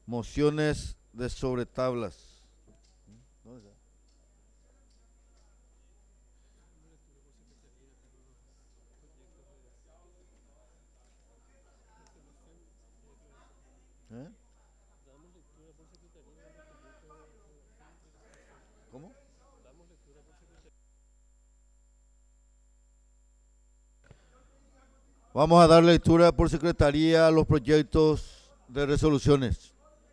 Mociones de sobre tablas. ¿Eh? ¿Cómo? Vamos a dar lectura por secretaría a los proyectos de resoluciones.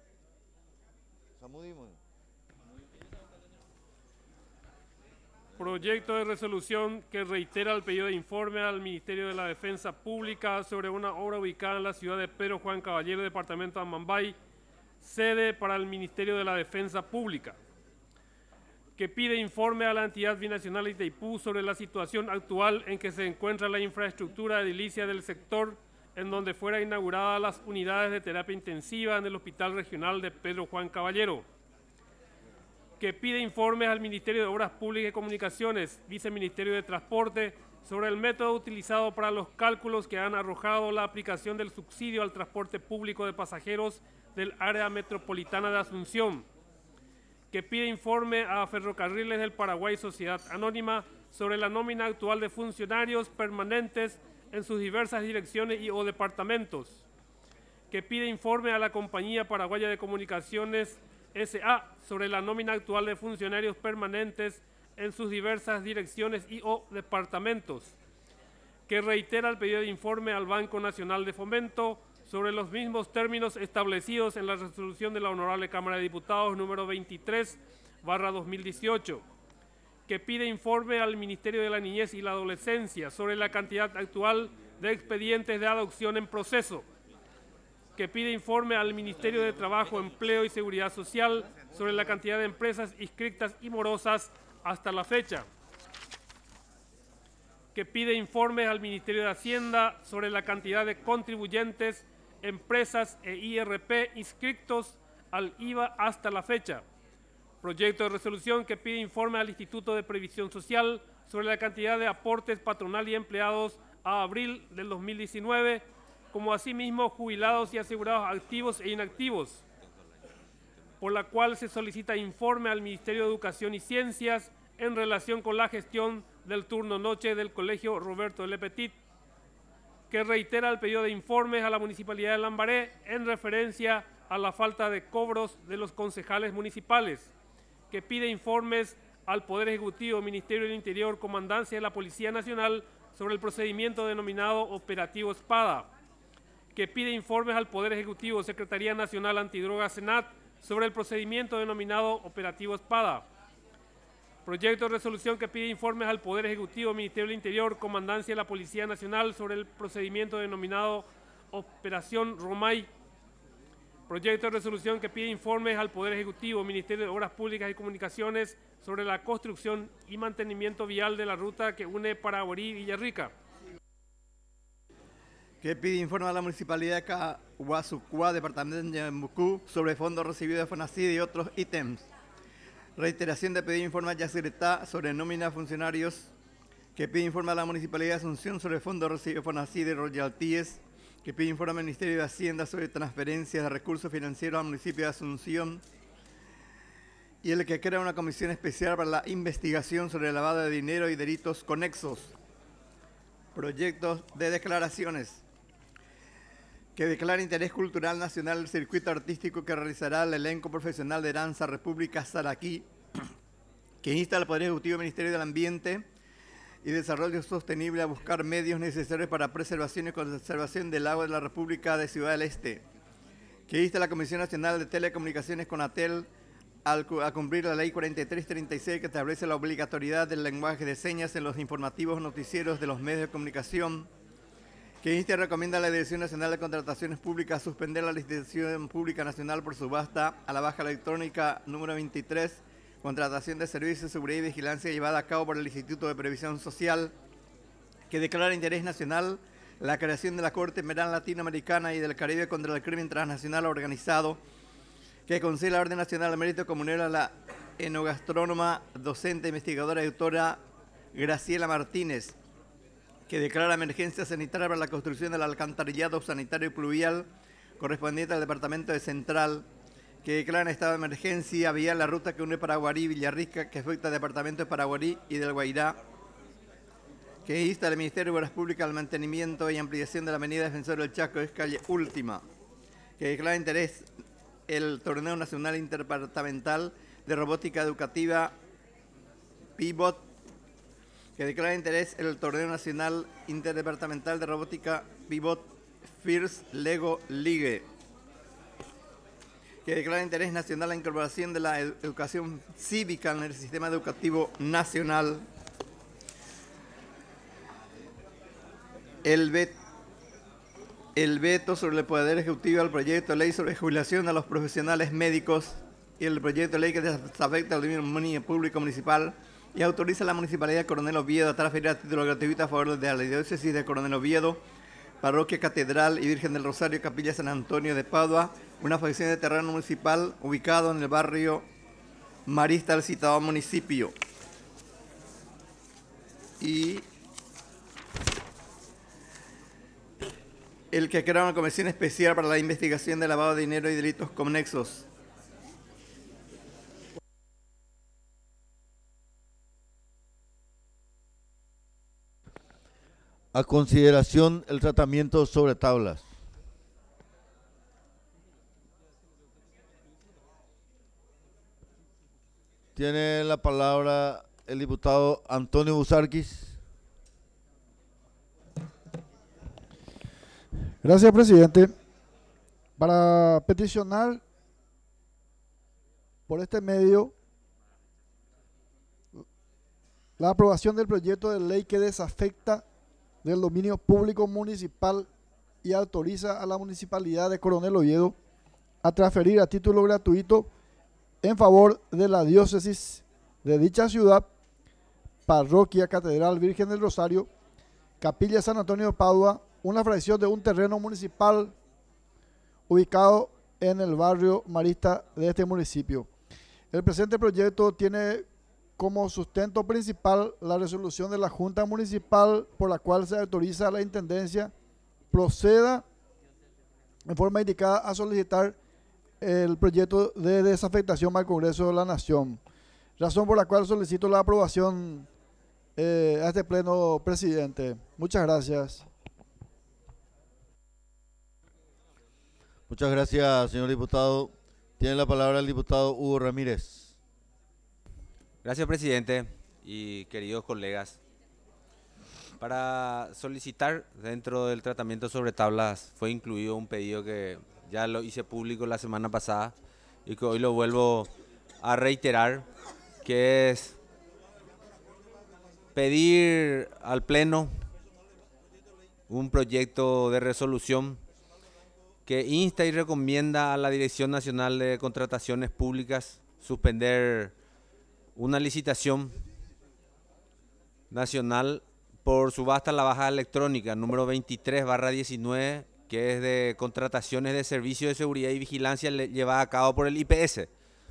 Proyecto de resolución que reitera el pedido de informe al Ministerio de la Defensa Pública sobre una obra ubicada en la ciudad de Pedro Juan Caballero, departamento de Amambay, sede para el Ministerio de la Defensa Pública. Que pide informe a la entidad binacional Itaipú sobre la situación actual en que se encuentra la infraestructura edilicia del sector en donde fuera inauguradas las unidades de terapia intensiva en el Hospital Regional de Pedro Juan Caballero. Que pide informes al Ministerio de Obras Públicas y Comunicaciones, Viceministerio de Transporte, sobre el método utilizado para los cálculos que han arrojado la aplicación del subsidio al transporte público de pasajeros del área metropolitana de Asunción. Que pide informe a Ferrocarriles del Paraguay Sociedad Anónima sobre la nómina actual de funcionarios permanentes en sus diversas direcciones y o departamentos. Que pide informe a la Compañía Paraguaya de Comunicaciones S.A. sobre la nómina actual de funcionarios permanentes en sus diversas direcciones y o departamentos. Que reitera el pedido de informe al Banco Nacional de Fomento sobre los mismos términos establecidos en la resolución de la Honorable Cámara de Diputados número 23/2018, que pide informe al Ministerio de la Niñez y la Adolescencia sobre la cantidad actual de expedientes de adopción en proceso, que pide informe al Ministerio de Trabajo, Empleo y Seguridad Social sobre la cantidad de empresas inscritas y morosas hasta la fecha, que pide informes al Ministerio de Hacienda sobre la cantidad de contribuyentes, empresas e IRP inscritos al IVA hasta la fecha. Proyecto de resolución que pide informe al Instituto de Previsión Social sobre la cantidad de aportes patronal y empleados a abril del 2019, como asimismo jubilados y asegurados activos e inactivos, por la cual se solicita informe al Ministerio de Educación y Ciencias en relación con la gestión del turno noche del Colegio Roberto L. Petit, que reitera el pedido de informes a la Municipalidad de Lambaré en referencia a la falta de cobros de los concejales municipales, que pide informes al Poder Ejecutivo, Ministerio del Interior, Comandancia de la Policía Nacional sobre el procedimiento denominado Operativo Espada, que pide informes al Poder Ejecutivo, Secretaría Nacional Antidrogas Senat sobre el procedimiento denominado Operativo Espada. Proyecto de resolución que pide informes al Poder Ejecutivo, Ministerio del Interior, Comandancia de la Policía Nacional sobre el procedimiento denominado Operación Romay. Proyecto de resolución que pide informes al Poder Ejecutivo, Ministerio de Obras Públicas y Comunicaciones sobre la construcción y mantenimiento vial de la ruta que une Paraguarí y Villarrica. Que pide informe a la Municipalidad de Caguazucuá, Departamento de Ñembucú, sobre fondos recibidos de FONACID y otros ítems. Reiteración de pedir informe a Yacyretá sobre nómina de funcionarios. Que pide informe a la Municipalidad de Asunción sobre fondos recibidos de FONACID y royalties. Que pide informe al Ministerio de Hacienda sobre transferencias de recursos financieros al municipio de Asunción. Y el que crea una comisión especial para la investigación sobre el lavado de dinero y delitos conexos. Proyectos de declaraciones. Que declara interés cultural nacional el circuito artístico que realizará el elenco profesional de danza República Saraquí, que insta al Poder Ejecutivo, Ministerio del Ambiente y Desarrollo Sostenible a buscar medios necesarios para preservación y conservación del agua de la República de Ciudad del Este, que insta a la Comisión Nacional de Telecomunicaciones CONATEL a cumplir la Ley 4336 que establece la obligatoriedad del lenguaje de señas en los informativos noticieros de los medios de comunicación, que insta y recomienda a la Dirección Nacional de Contrataciones Públicas a suspender la licitación pública nacional por subasta a la baja electrónica número 23, contratación de servicios de seguridad y vigilancia llevada a cabo por el Instituto de Previsión Social, que declara interés nacional la creación de la Corte Penal Latinoamericana y del Caribe contra el Crimen Transnacional Organizado, que concede la Orden Nacional al Mérito Comunero a la enogastrónoma, docente, investigadora y autora Graciela Martínez, que declara emergencia sanitaria para la construcción del alcantarillado sanitario y pluvial correspondiente al departamento de Central, que declara en estado de emergencia vial la ruta que une Paraguarí y Villarrica, que afecta al departamento de Paraguarí y del Guairá, que insta al Ministerio de Obras Públicas al mantenimiento y ampliación de la avenida Defensor del Chaco, es calle Última, que declara interés el Torneo Nacional Interdepartamental de Robótica Educativa Pivot, que declara interés el Torneo Nacional Interdepartamental de Robótica Pivot First Lego League, que declara interés nacional la incorporación de la educación cívica en el sistema educativo nacional. El veto sobre el Poder Ejecutivo al proyecto de ley sobre jubilación a los profesionales médicos y el proyecto de ley que desafecta al dominio público municipal y autoriza a la Municipalidad de Coronel Oviedo a transferir a título gratuito a favor de la diócesis de Coronel Oviedo, Parroquia Catedral y Virgen del Rosario, Capilla San Antonio de Padua, una fracción de terreno municipal ubicado en el barrio Marista del citado municipio. Y el que crea una comisión especial para la investigación de lavado de dinero y delitos conexos. A consideración el tratamiento sobre tablas. Tiene la palabra el diputado Antonio Busarquis. Gracias, presidente. Para peticionar por este medio la aprobación del proyecto de ley que desafecta del dominio público municipal y autoriza a la Municipalidad de Coronel Oviedo a transferir a título gratuito en favor de la diócesis de dicha ciudad, Parroquia Catedral Virgen del Rosario, Capilla San Antonio de Padua, una fracción de un terreno municipal ubicado en el barrio marista de este municipio. El presente proyecto tiene como sustento principal la resolución de la Junta Municipal por la cual se autoriza a la Intendencia proceda en forma indicada a solicitar el proyecto de desafectación al Congreso de la Nación, razón por la cual solicito la aprobación a este pleno, presidente. Muchas gracias. Muchas gracias, señor diputado. Tiene la palabra el diputado Hugo Ramírez. Gracias, presidente y queridos colegas. Para solicitar dentro del tratamiento sobre tablas fue incluido un pedido que ya lo hice público la semana pasada y que hoy lo vuelvo a reiterar, que es pedir al Pleno un proyecto de resolución que insta y recomienda a la Dirección Nacional de Contrataciones Públicas suspender una licitación nacional por subasta a la baja electrónica número 23/19, que es de contrataciones de servicios de seguridad y vigilancia llevada a cabo por el IPS.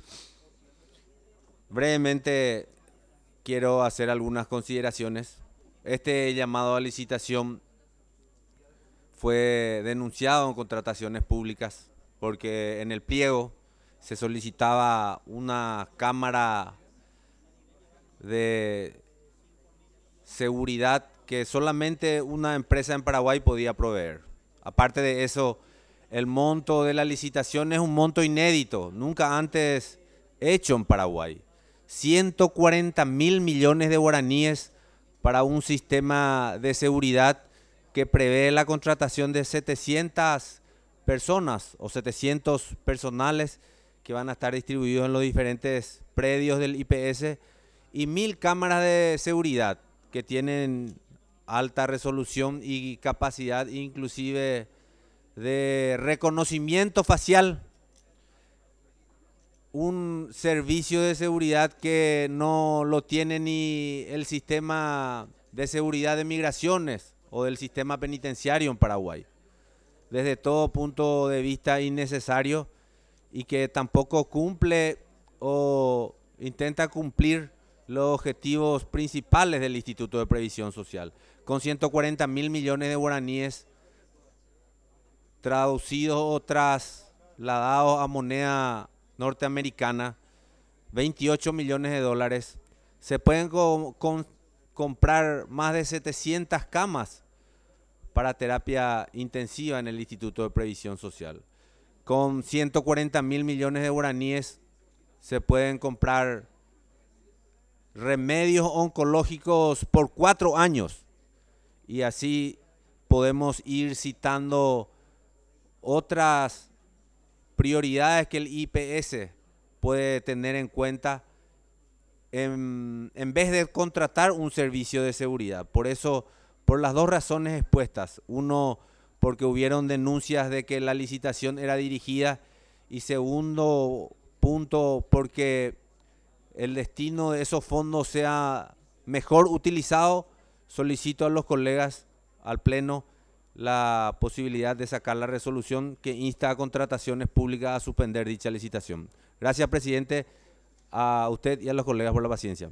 Brevemente quiero hacer algunas consideraciones. Este llamado a licitación fue denunciado en contrataciones públicas porque en el pliego se solicitaba una cámara de seguridad que solamente una empresa en Paraguay podía proveer. Aparte de eso, el monto de la licitación es un monto inédito, nunca antes hecho en Paraguay. 140.000 millones de guaraníes para un sistema de seguridad que prevé la contratación de 700 personas o 700 personales que van a estar distribuidos en los diferentes predios del IPS y 1000 cámaras de seguridad que tienen alta resolución y capacidad inclusive de reconocimiento facial. Un servicio de seguridad que no lo tiene ni el sistema de seguridad de migraciones o del sistema penitenciario en Paraguay. Desde todo punto de vista innecesario y que tampoco cumple o intenta cumplir los objetivos principales del Instituto de Previsión Social, con 140.000 millones de guaraníes traducidos o trasladados a moneda norteamericana, 28 millones de dólares. Se pueden comprar más de 700 camas para terapia intensiva en el Instituto de Previsión Social. Con 140 mil millones de guaraníes se pueden comprar remedios oncológicos por 4 años. Y así podemos ir citando otras prioridades que el IPS puede tener en cuenta en vez de contratar un servicio de seguridad. Por eso, por las dos razones expuestas. Uno, porque hubieron denuncias de que la licitación era dirigida. Y segundo punto, porque el destino de esos fondos sea mejor utilizado, solicito a los colegas, al Pleno, la posibilidad de sacar la resolución que insta a Contrataciones Públicas a suspender dicha licitación. Gracias, presidente, a usted y a los colegas por la paciencia.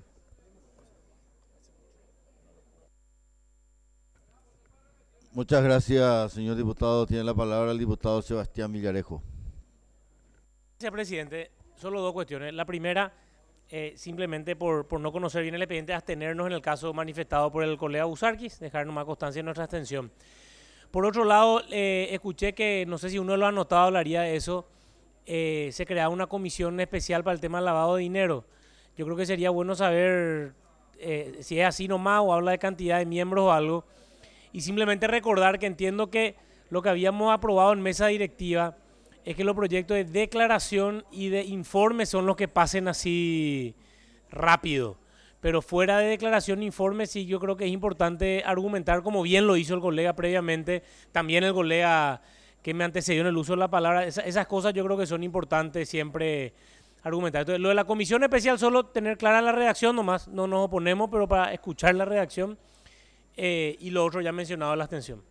Muchas gracias, señor diputado. Tiene la palabra el diputado Sebastián Villarejo. Gracias, presidente. Solo dos cuestiones. La primera, simplemente por no conocer bien el expediente, abstenernos en el caso manifestado por el colega Busarquis, dejar nomás constancia de nuestra abstención. Por otro lado, escuché que, no sé si uno lo ha notado, hablaría de eso, se crea una comisión especial para el tema del lavado de dinero. Yo creo que sería bueno saber si es así nomás o habla de cantidad de miembros o algo. Y simplemente recordar que entiendo que lo que habíamos aprobado en mesa directiva es que los proyectos de declaración y de informe son los que pasen así rápido. Pero fuera de declaración e informe sí yo creo que es importante argumentar, como bien lo hizo el colega previamente, también el colega que me antecedió en el uso de la palabra. Esas cosas yo creo que son importantes siempre argumentar. Entonces, lo de la comisión especial, solo tener clara la redacción nomás, no nos oponemos, pero para escuchar la redacción, y lo otro ya mencionado, la abstención.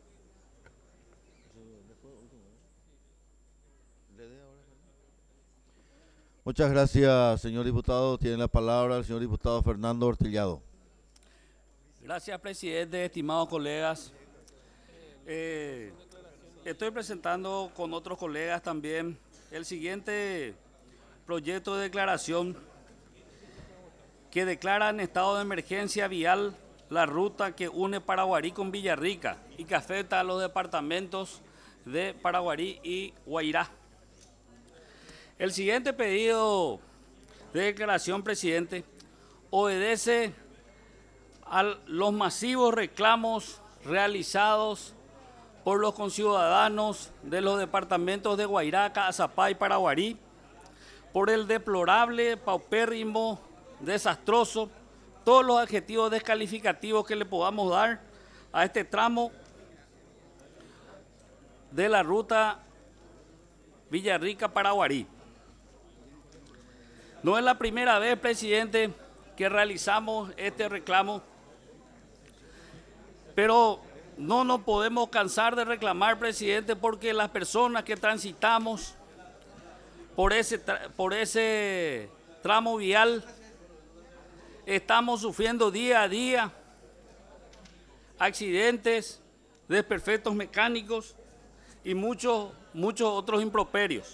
Muchas gracias, señor diputado. Tiene la palabra el señor diputado Fernando Ortillado. Gracias, presidente, estimados colegas. Estoy presentando con otros colegas también el siguiente proyecto de declaración que declara en estado de emergencia vial la ruta que une Paraguarí con Villarrica y que afecta a los departamentos de Paraguarí y Guairá. El siguiente pedido de declaración, presidente, obedece a los masivos reclamos realizados por los conciudadanos de los departamentos de Guairá, Caazapá y Paraguarí por el deplorable, paupérrimo, desastroso, todos los adjetivos descalificativos que le podamos dar a este tramo de la ruta Villarrica-Paraguarí. No es la primera vez, presidente, que realizamos este reclamo, pero no nos podemos cansar de reclamar, presidente, porque las personas que transitamos por ese tramo vial estamos sufriendo día a día accidentes, desperfectos mecánicos y muchos otros improperios.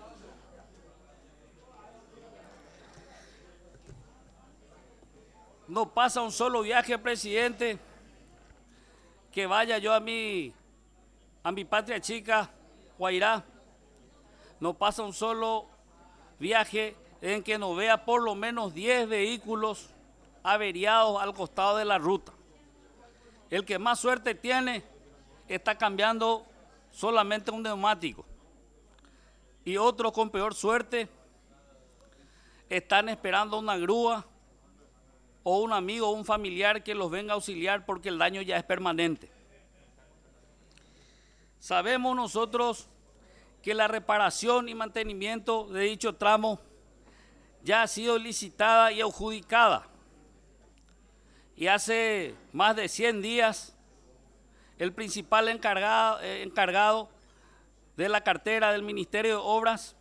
No pasa un solo viaje, presidente, que vaya yo a mi patria chica, Guairá. No pasa un solo viaje en que no vea por lo menos 10 vehículos averiados al costado de la ruta. El que más suerte tiene está cambiando solamente un neumático. Y otros con peor suerte están esperando una grúa o un amigo o un familiar que los venga a auxiliar porque el daño ya es permanente. Sabemos nosotros que la reparación y mantenimiento de dicho tramo ya ha sido licitada y adjudicada. Y hace más de 100 días, el principal encargado de la cartera del Ministerio de Obras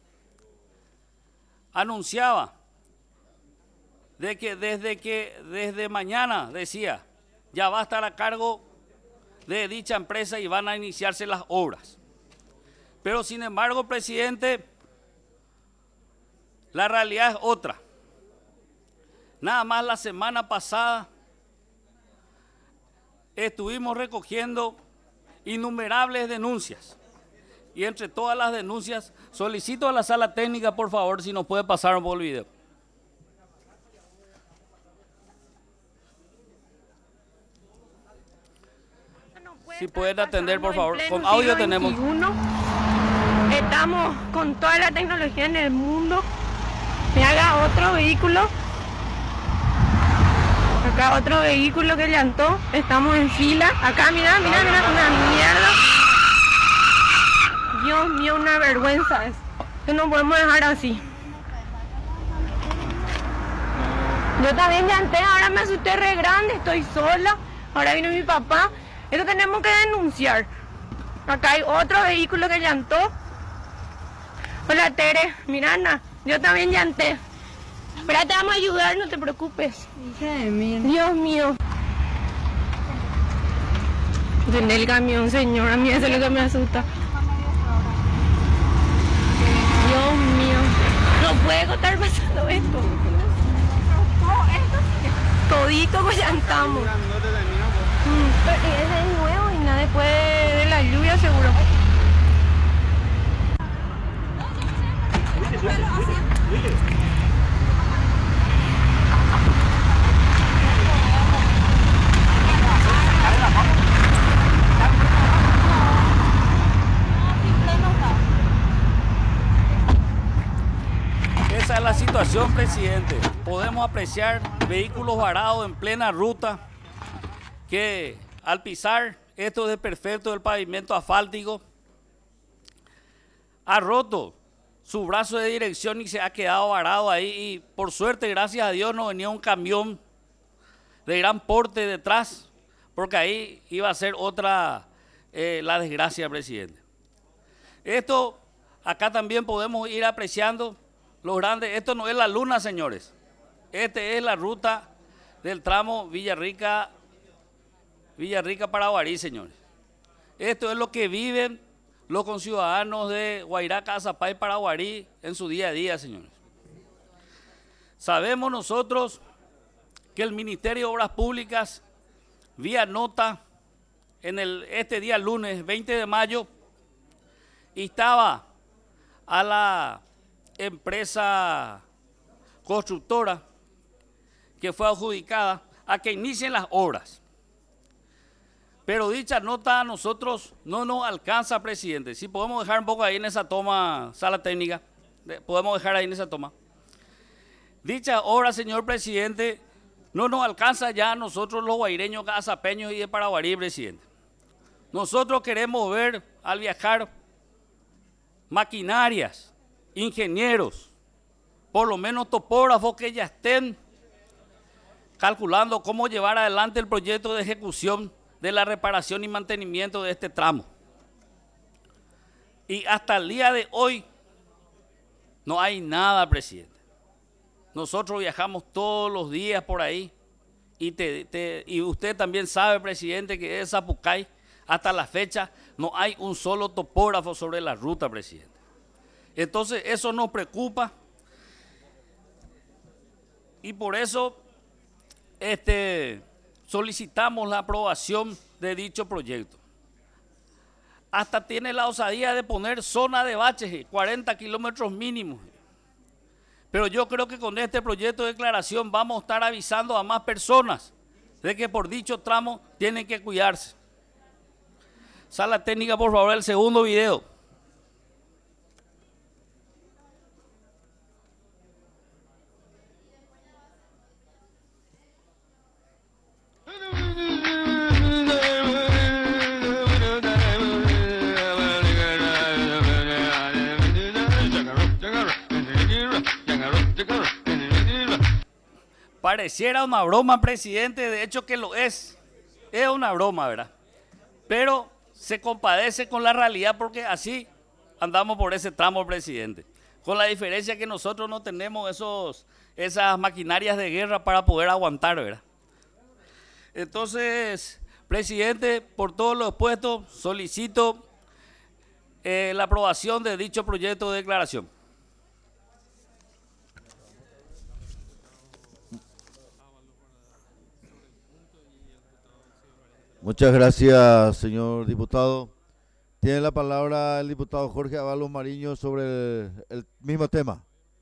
anunciaba de que desde mañana, decía, ya va a estar a cargo de dicha empresa y van a iniciarse las obras. Pero sin embargo, presidente, La realidad es otra. Nada más la semana pasada estuvimos recogiendo innumerables denuncias. Y entre todas las denuncias, solicito a la sala técnica, por favor, si nos puede pasar un poco el video. Si pueden atender, por favor. Con audio tenemos. Estamos con toda la tecnología en el mundo. Me haga otro vehículo. Acá otro vehículo que llantó. Estamos en fila. Acá, mira, una mierda. Dios mío, una vergüenza es. Que no podemos dejar así. Yo también llanté, ahora me asusté re grande, estoy sola. Ahora vino mi papá. Esto tenemos que denunciar. Acá hay otro vehículo que llantó. Hola Tere, mira Ana, yo también llanté. Espera, te vamos a ayudar, no te preocupes. Dios mío. En el camión, señor, a mí eso es lo que me asusta. Dios mío, no puede estar pasando esto. Todito pues llantamos. Pero ese es nuevo y nada después de la lluvia seguro. Esa es la situación, presidente. Podemos apreciar vehículos varados en plena ruta que al pisar estos desperfectos del pavimento asfáltico ha roto su brazo de dirección y se ha quedado varado ahí. Y por suerte, gracias a Dios, no venía un camión de gran porte detrás, porque ahí iba a ser otra la desgracia, presidente. Esto, acá también podemos ir apreciando los grandes. Esto no es la luna, señores. Esta es la ruta del tramo Villarrica Paraguarí, señores. Esto es lo que viven los conciudadanos de Guairaca, Azapá y Paraguarí en su día a día, señores. Sabemos nosotros que el Ministerio de Obras Públicas, vía nota, este día lunes 20 de mayo, instaba a la empresa constructora que fue adjudicada a que inicien las obras. Pero dicha nota a nosotros no nos alcanza, presidente. Si podemos dejar un poco ahí en esa toma, sala técnica, podemos dejar ahí en esa toma. Dicha obra, señor presidente, no nos alcanza ya a nosotros los guaireños, azapeños y de Paraguarí, presidente. Nosotros queremos ver al viajar maquinarias, ingenieros, por lo menos topógrafos que ya estén calculando cómo llevar adelante el proyecto de ejecución de la reparación y mantenimiento de este tramo. Y hasta el día de hoy no hay nada, presidente. Nosotros viajamos todos los días por ahí y usted también sabe, presidente, que de Zapucay hasta la fecha no hay un solo topógrafo sobre la ruta, presidente. Entonces eso nos preocupa y por eso solicitamos la aprobación de dicho proyecto. Hasta tiene la osadía de poner zona de baches, 40 kilómetros mínimos. Pero yo creo que con este proyecto de declaración vamos a estar avisando a más personas de que por dicho tramo tienen que cuidarse. Sala técnica, por favor, el segundo video. Pareciera una broma, presidente, de hecho que lo es una broma, ¿verdad? Pero se compadece con la realidad porque así andamos por ese tramo, presidente. Con la diferencia que nosotros no tenemos esas maquinarias de guerra para poder aguantar, ¿verdad? Entonces, presidente, por todo lo expuesto, solicito la aprobación de dicho proyecto de declaración. Muchas gracias, señor diputado. Tiene la palabra el diputado Jorge Avalos Mariño sobre el mismo tema.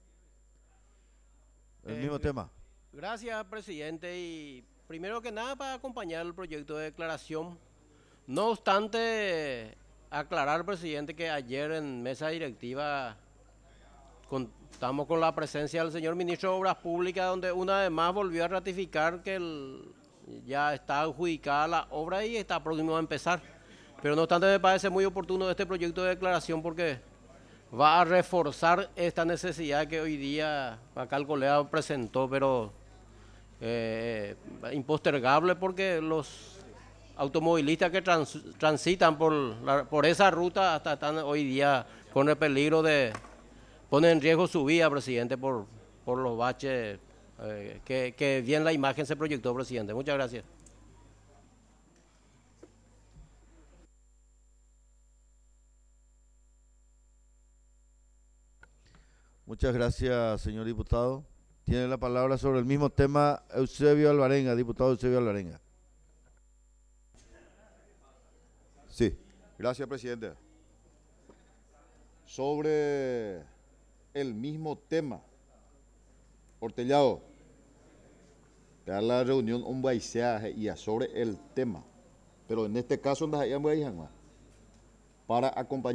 El mismo tema. Gracias, presidente. Y primero que nada, para acompañar el proyecto de declaración. No obstante, aclarar, presidente, que ayer en mesa directiva contamos con la presencia del señor ministro de Obras Públicas, donde una vez más volvió a ratificar que ya está adjudicada la obra y está próximo a empezar. Pero no obstante, me parece muy oportuno este proyecto de declaración porque va a reforzar esta necesidad que hoy día acá el colega presentó, pero impostergable, porque los automovilistas que transitan por esa ruta hasta están hoy día con el peligro de poner en riesgo su vida, presidente, por los baches que bien la imagen se proyectó, presidente. Muchas gracias. Muchas gracias, señor diputado. Tiene la palabra sobre el mismo tema Eusebio Alvarenga, diputado Eusebio Alvarenga. Sí, gracias, presidente. Sobre el mismo tema, Hortellado, a la reunión un baiseaje y sobre el tema, pero en este caso para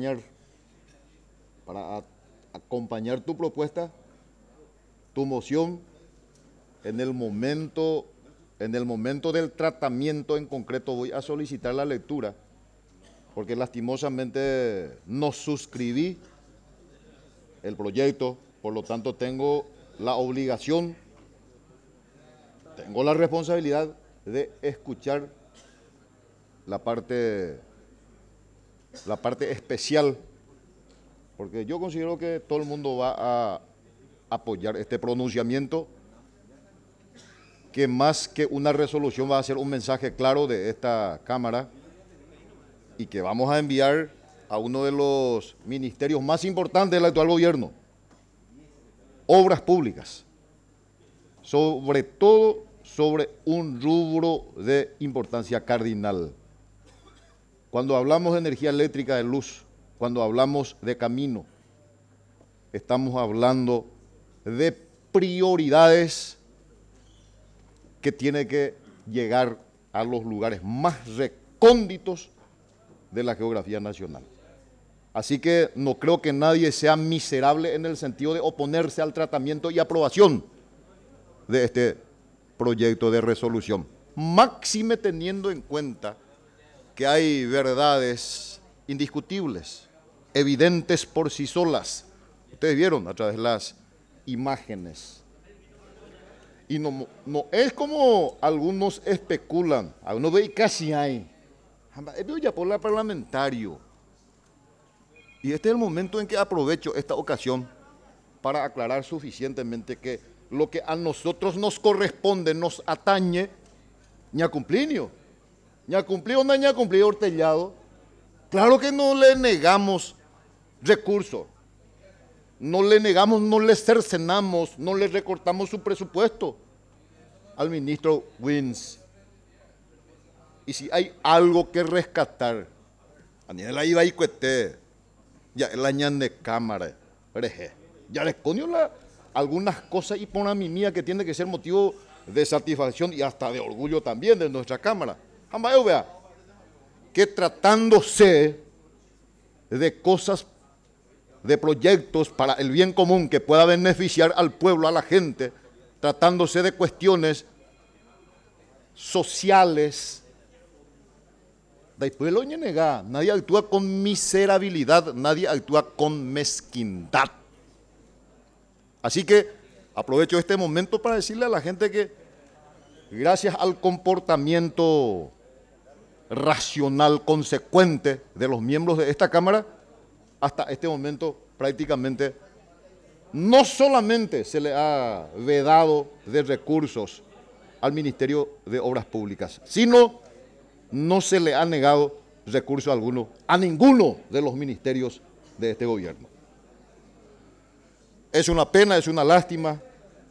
acompañar tu propuesta, tu moción en el momento del tratamiento en concreto. Voy a solicitar la lectura porque lastimosamente no suscribí el proyecto, por lo tanto tengo la obligación, tengo la responsabilidad de escuchar la parte especial, porque yo considero que todo el mundo va a apoyar este pronunciamiento, que más que una resolución va a ser un mensaje claro de esta Cámara y que vamos a enviar a uno de los ministerios más importantes del actual gobierno, Obras Públicas, sobre todo sobre un rubro de importancia cardinal. Cuando hablamos de energía eléctrica, de luz, cuando hablamos de camino, estamos hablando de prioridades que tienen que llegar a los lugares más recónditos de la geografía nacional. Así que no creo que nadie sea miserable en el sentido de oponerse al tratamiento y aprobación de este proyecto de resolución. Máxime teniendo en cuenta que hay verdades indiscutibles, evidentes por sí solas. Ustedes vieron a través de las imágenes. Y no es como algunos especulan, algunos ven casi hay. Es ya por la parlamentario. Y este es el momento en que aprovecho esta ocasión para aclarar suficientemente que lo que a nosotros nos corresponde, nos atañe, ña cumplió o no ña cumplió Hortellado. Claro que no le negamos recursos, no le negamos, no le cercenamos, no le recortamos su presupuesto al ministro Wins. Y si hay algo que rescatar, Daniel ahí va y cuete, ya el año de cámara, ya les coño algunas cosas y por a mi mía que tiene que ser motivo de satisfacción y hasta de orgullo también de nuestra Cámara. Jamás vea que tratándose de cosas, de proyectos para el bien común que pueda beneficiar al pueblo, a la gente, tratándose de cuestiones sociales, después lo niega, nadie actúa con miserabilidad, nadie actúa con mezquindad. Así que aprovecho este momento para decirle a la gente que gracias al comportamiento racional, consecuente de los miembros de esta Cámara, hasta este momento prácticamente no solamente se le ha vedado de recursos al Ministerio de Obras Públicas, sino no se le ha negado recurso alguno a ninguno de los ministerios de este gobierno. Es una pena, es una lástima,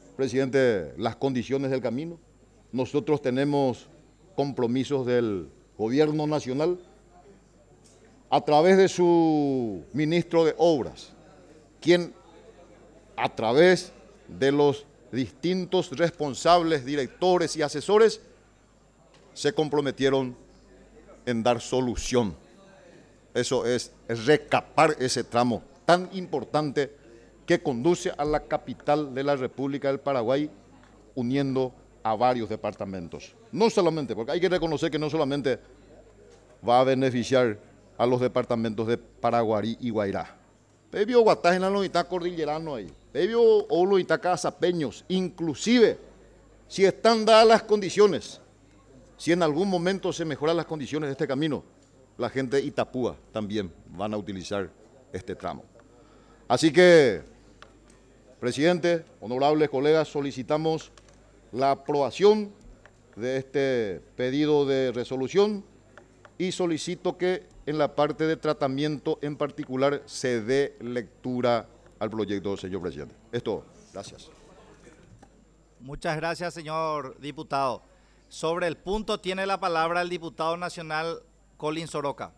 presidente, las condiciones del camino. Nosotros tenemos compromisos del Gobierno Nacional, a través de su ministro de Obras, quien a través de los distintos responsables, directores y asesores, se comprometieron en dar solución. Eso es recapar ese tramo tan importante que conduce a la capital de la República del Paraguay, uniendo a varios departamentos. No solamente, porque hay que reconocer que no solamente va a beneficiar a los departamentos de Paraguarí y Guairá. Pebio Guatajena no está cordillerano ahí. Pebio Olo está cazapeños. Inclusive, si están dadas las condiciones, si en algún momento se mejoran las condiciones de este camino, la gente de Itapúa también van a utilizar este tramo. Así que, presidente, honorables colegas, solicitamos la aprobación de este pedido de resolución y solicito que en la parte de tratamiento en particular se dé lectura al proyecto, señor presidente. Es todo. Gracias. Muchas gracias, señor diputado. Sobre el punto tiene la palabra el diputado nacional Colin Soroka.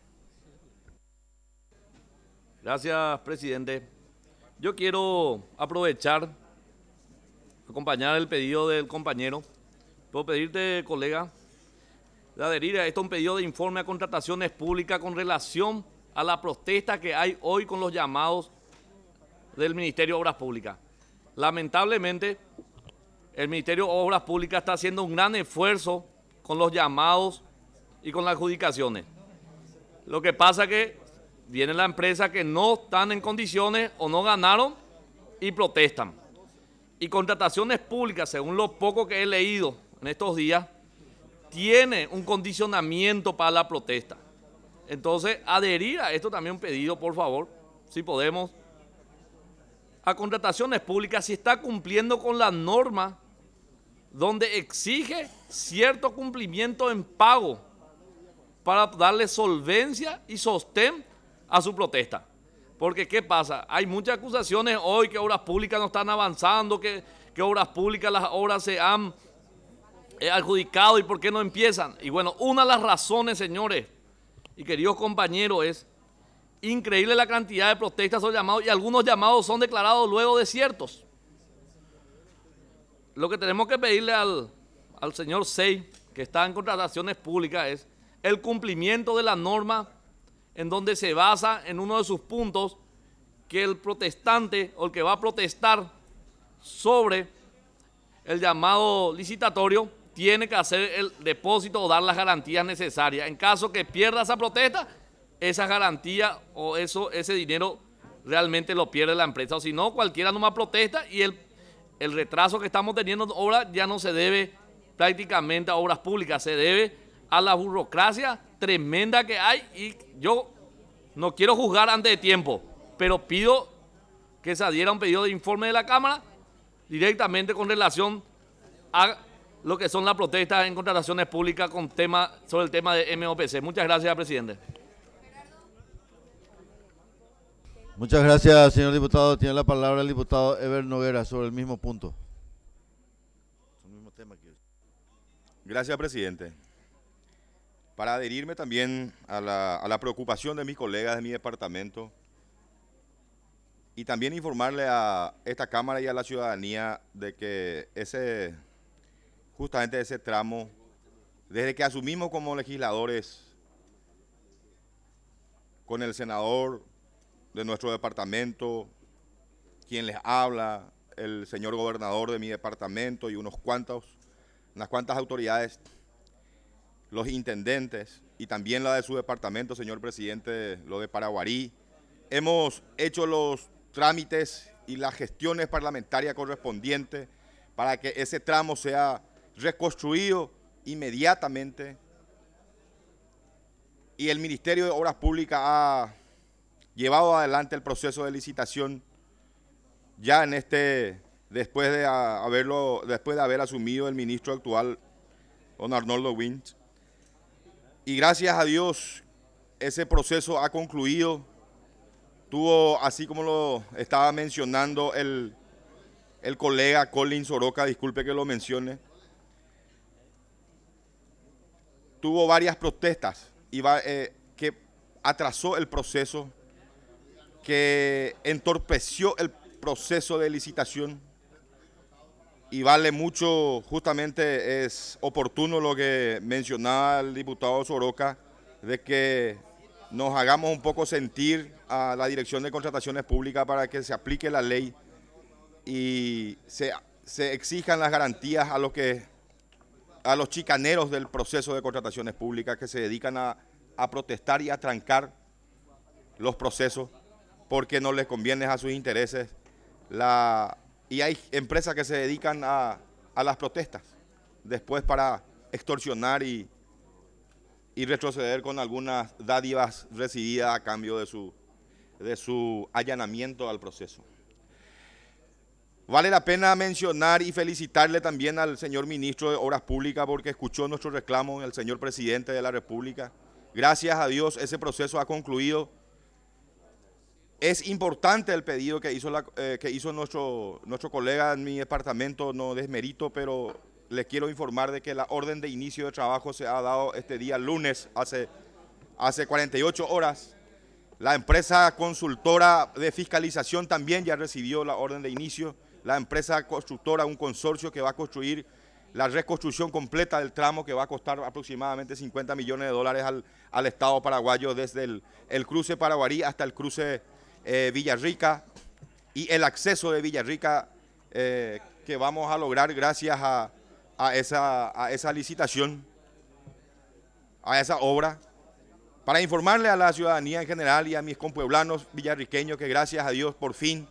Gracias, presidente. Yo quiero aprovechar, acompañar el pedido del compañero. Puedo pedirte, colega, de adherir a esto un pedido de informe a contrataciones públicas con relación a la protesta que hay hoy con los llamados del Ministerio de Obras Públicas. Lamentablemente, el Ministerio de Obras Públicas está haciendo un gran esfuerzo con los llamados y con las adjudicaciones. Lo que pasa es que viene la empresa que no están en condiciones o no ganaron y protestan. Y contrataciones públicas, según lo poco que he leído en estos días, tiene un condicionamiento para la protesta. Entonces, adherir a esto también un pedido, por favor, si podemos, a contrataciones públicas, si está cumpliendo con la norma donde exige cierto cumplimiento en pago para darle solvencia y sostén a su protesta. Porque, ¿qué pasa? Hay muchas acusaciones hoy que obras públicas no están avanzando, que obras públicas, las obras se han adjudicado y por qué no empiezan. Y bueno, una de las razones, señores y queridos compañeros, es increíble la cantidad de protestas son llamados y algunos llamados son declarados luego desiertos. Lo que tenemos que pedirle al señor Sey, que está en contrataciones públicas, es el cumplimiento de la norma en donde se basa en uno de sus puntos que el protestante o el que va a protestar sobre el llamado licitatorio tiene que hacer el depósito o dar las garantías necesarias. En caso que pierda esa protesta, esa garantía o ese dinero realmente lo pierde la empresa. O si no, cualquiera nomás protesta y el retraso que estamos teniendo ahora ya no se debe prácticamente a obras públicas, se debe a la burocracia tremenda que hay. Y yo no quiero juzgar antes de tiempo, pero pido que se adhiera un pedido de informe de la Cámara directamente con relación a lo que son las protestas en contrataciones públicas sobre el tema de MOPC. Muchas gracias, presidente. Muchas gracias, señor diputado. Tiene la palabra el diputado Ever Noguera sobre el mismo punto. Gracias, presidente. Para adherirme también a la preocupación de mis colegas de mi departamento y también informarle a esta Cámara y a la ciudadanía de que justamente ese tramo, desde que asumimos como legisladores con el senador de nuestro departamento, quien les habla, el señor gobernador de mi departamento y unas cuantas autoridades, los intendentes y también la de su departamento, señor presidente, lo de Paraguarí, hemos hecho los trámites y las gestiones parlamentarias correspondientes para que ese tramo sea reconstruido inmediatamente, y el Ministerio de Obras Públicas ha llevado adelante el proceso de licitación ya después de haber asumido el ministro actual, don Arnoldo Winch, y gracias a Dios ese proceso ha concluido. Tuvo, así como lo estaba mencionando el colega Colin Soroka, disculpe que lo mencione, tuvo varias protestas y que atrasó el proceso, que entorpeció el proceso de licitación, y vale mucho, justamente es oportuno lo que mencionaba el diputado Soroka, de que nos hagamos un poco sentir a la Dirección de Contrataciones Públicas para que se aplique la ley y se exijan las garantías a los chicaneros del proceso de contrataciones públicas que se dedican a protestar y a trancar los procesos porque no les conviene a sus intereses. Y hay empresas que se dedican a las protestas después para extorsionar y retroceder con algunas dádivas recibidas a cambio de su allanamiento al proceso. Vale la pena mencionar y felicitarle también al señor ministro de Obras Públicas porque escuchó nuestro reclamo, el señor presidente de la República. Gracias a Dios ese proceso ha concluido. Es importante el pedido que hizo nuestro colega en mi departamento, no desmerito, pero les quiero informar de que la orden de inicio de trabajo se ha dado este día lunes, hace 48 horas. La empresa consultora de fiscalización también ya recibió la orden de inicio. La empresa constructora, un consorcio que va a construir la reconstrucción completa del tramo que va a costar aproximadamente 50 millones de dólares al Estado paraguayo desde el cruce Paraguarí hasta el cruce Villarrica y el acceso de Villarrica que vamos a lograr gracias a esa licitación, a esa obra, para informarle a la ciudadanía en general y a mis compueblanos villarriqueños que gracias a Dios por fin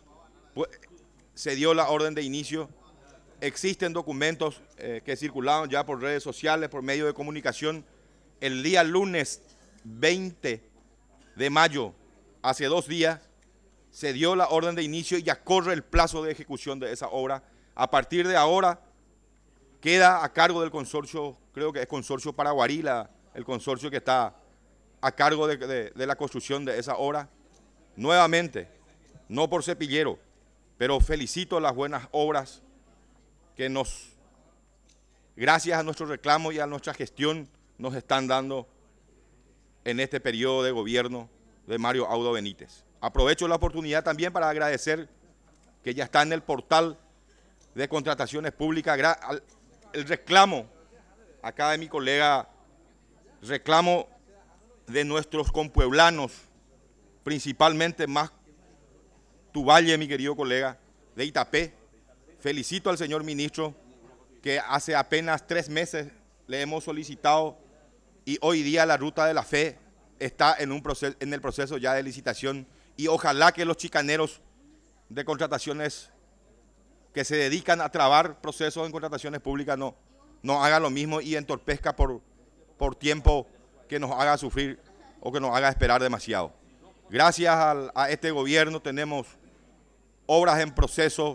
se dio la orden de inicio. Existen documentos que circularon ya por redes sociales, por medio de comunicación. El día lunes 20 de mayo, hace 2 días, se dio la orden de inicio y ya corre el plazo de ejecución de esa obra. A partir de ahora queda a cargo del consorcio, creo que es Consorcio Paraguarí, el consorcio que está a cargo de la construcción de esa obra. Nuevamente, no por cepillero, pero felicito las buenas obras que gracias a nuestro reclamo y a nuestra gestión, nos están dando en este periodo de gobierno de Mario Audo Benítez. Aprovecho la oportunidad también para agradecer que ya está en el portal de contrataciones públicas el reclamo, acá de mi colega, reclamo de nuestros compueblanos, principalmente más tu valle, mi querido colega, de Itapé. Felicito al señor ministro que hace apenas 3 meses le hemos solicitado y hoy día la Ruta de la Fe está en el proceso ya de licitación y ojalá que los chicaneros de contrataciones que se dedican a trabar procesos en contrataciones públicas no hagan lo mismo y entorpezca por tiempo que nos haga sufrir o que nos haga esperar demasiado. Gracias a este gobierno tenemos obras en proceso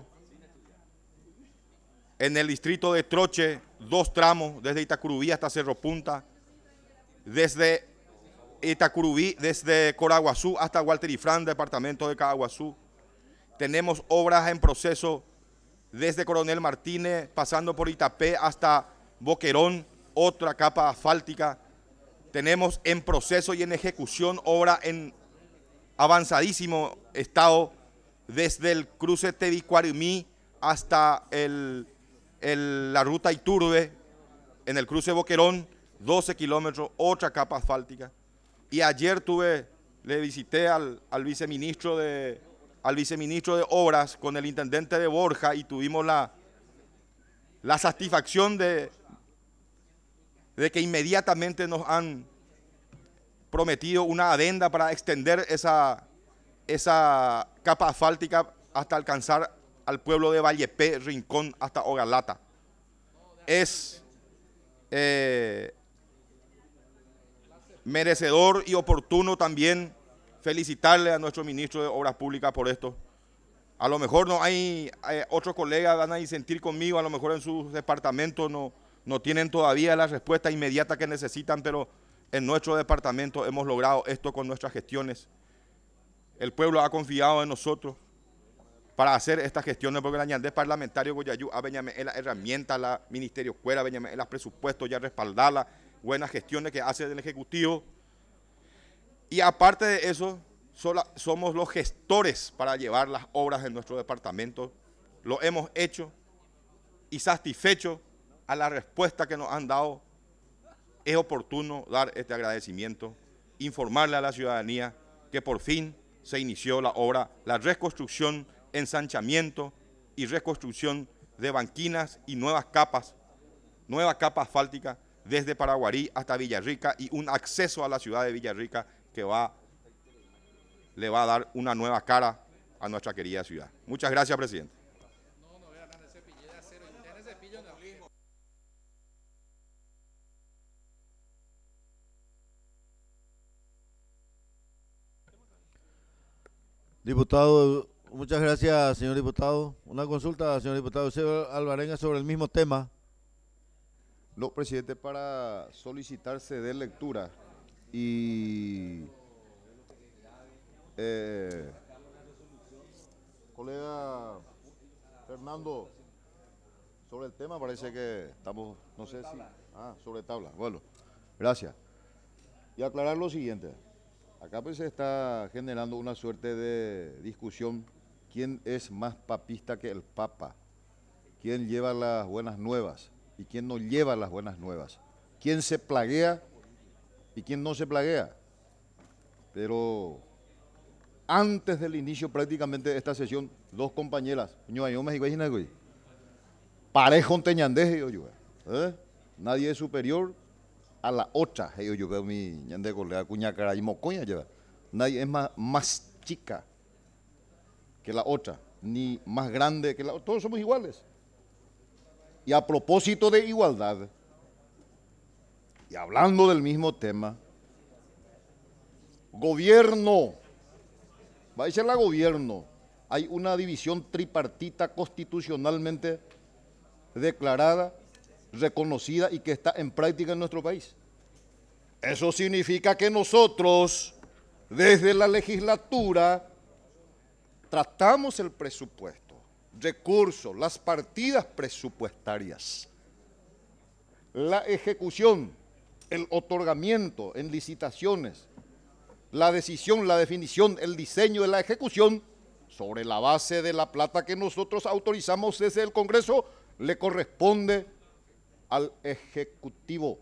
en el distrito de Troche, 2 tramos, desde Itacurubí hasta Cerro Punta, desde Itacurubí, desde Coraguazú hasta Gualterifrán, departamento de Caguazú. Tenemos obras en proceso desde Coronel Martínez, pasando por Itapé hasta Boquerón, otra capa asfáltica. Tenemos en proceso y en ejecución obra en avanzadísimo estado desde el cruce Tebicuarimí hasta la ruta Iturbe, en el cruce Boquerón, 12 kilómetros, otra capa asfáltica. Y ayer le visité al viceministro de Obras con el intendente de Borja y tuvimos la satisfacción de que inmediatamente nos han prometido una adenda para extender esa capa asfáltica hasta alcanzar al pueblo de Vallepé, Rincón, hasta Ogalata. Es merecedor y oportuno también felicitarle a nuestro ministro de Obras Públicas por esto. A lo mejor no hay otros colegas van a disentir conmigo, a lo mejor en sus departamentos no tienen todavía la respuesta inmediata que necesitan, pero en nuestro departamento hemos logrado esto con nuestras gestiones. El pueblo ha confiado en nosotros para hacer estas gestiones, porque la ñandés parlamentario Goyayú a la herramienta, la ministerio cuera, a los presupuestos ya respaldarla, buenas gestiones que hace el Ejecutivo. Y aparte de eso, somos los gestores para llevar las obras en nuestro departamento. Lo hemos hecho y satisfecho a la respuesta que nos han dado, es oportuno dar este agradecimiento, informarle a la ciudadanía que por fin se inició la obra, la reconstrucción, ensanchamiento y reconstrucción de banquinas y nueva capa asfáltica desde Paraguarí hasta Villarrica y un acceso a la ciudad de Villarrica que le va a dar una nueva cara a nuestra querida ciudad. Muchas gracias, presidente. Diputado, muchas gracias, señor diputado. Una consulta, señor diputado. Señor Alvarenga, sobre el mismo tema. No, presidente, para solicitarse de lectura y colega Fernando, sobre el tema parece que estamos, no sé si, sobre tabla. Bueno, gracias. Y aclarar lo siguiente. Acá pues se está generando una suerte de discusión. ¿Quién es más papista que el Papa? ¿Quién lleva las buenas nuevas? ¿Y quién no lleva las buenas nuevas? ¿Quién se plaguea y quién no se plaguea? Pero antes del inicio prácticamente de esta sesión, dos compañeras, parejo teñandés, nadie es superior a la otra, nadie es más chica que la otra, ni más grande que la otra, todos somos iguales. Y a propósito de igualdad, y hablando del mismo tema, gobierno, va a decir la gobierno, hay una división tripartita constitucionalmente declarada, reconocida y que está en práctica en nuestro país. Eso significa que nosotros, desde la legislatura, tratamos el presupuesto, recursos, las partidas presupuestarias, la ejecución, el otorgamiento en licitaciones, la decisión, la definición, el diseño de la ejecución, sobre la base de la plata que nosotros autorizamos desde el Congreso, le corresponde al Ejecutivo.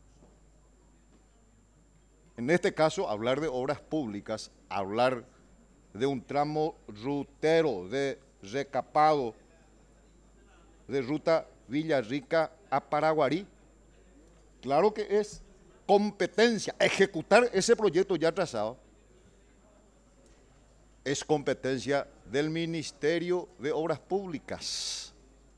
En este caso, hablar de obras públicas, hablar de un tramo rutero de recapado de ruta Villarrica a Paraguarí, claro que es competencia, ejecutar ese proyecto ya trazado, es competencia del Ministerio de Obras Públicas.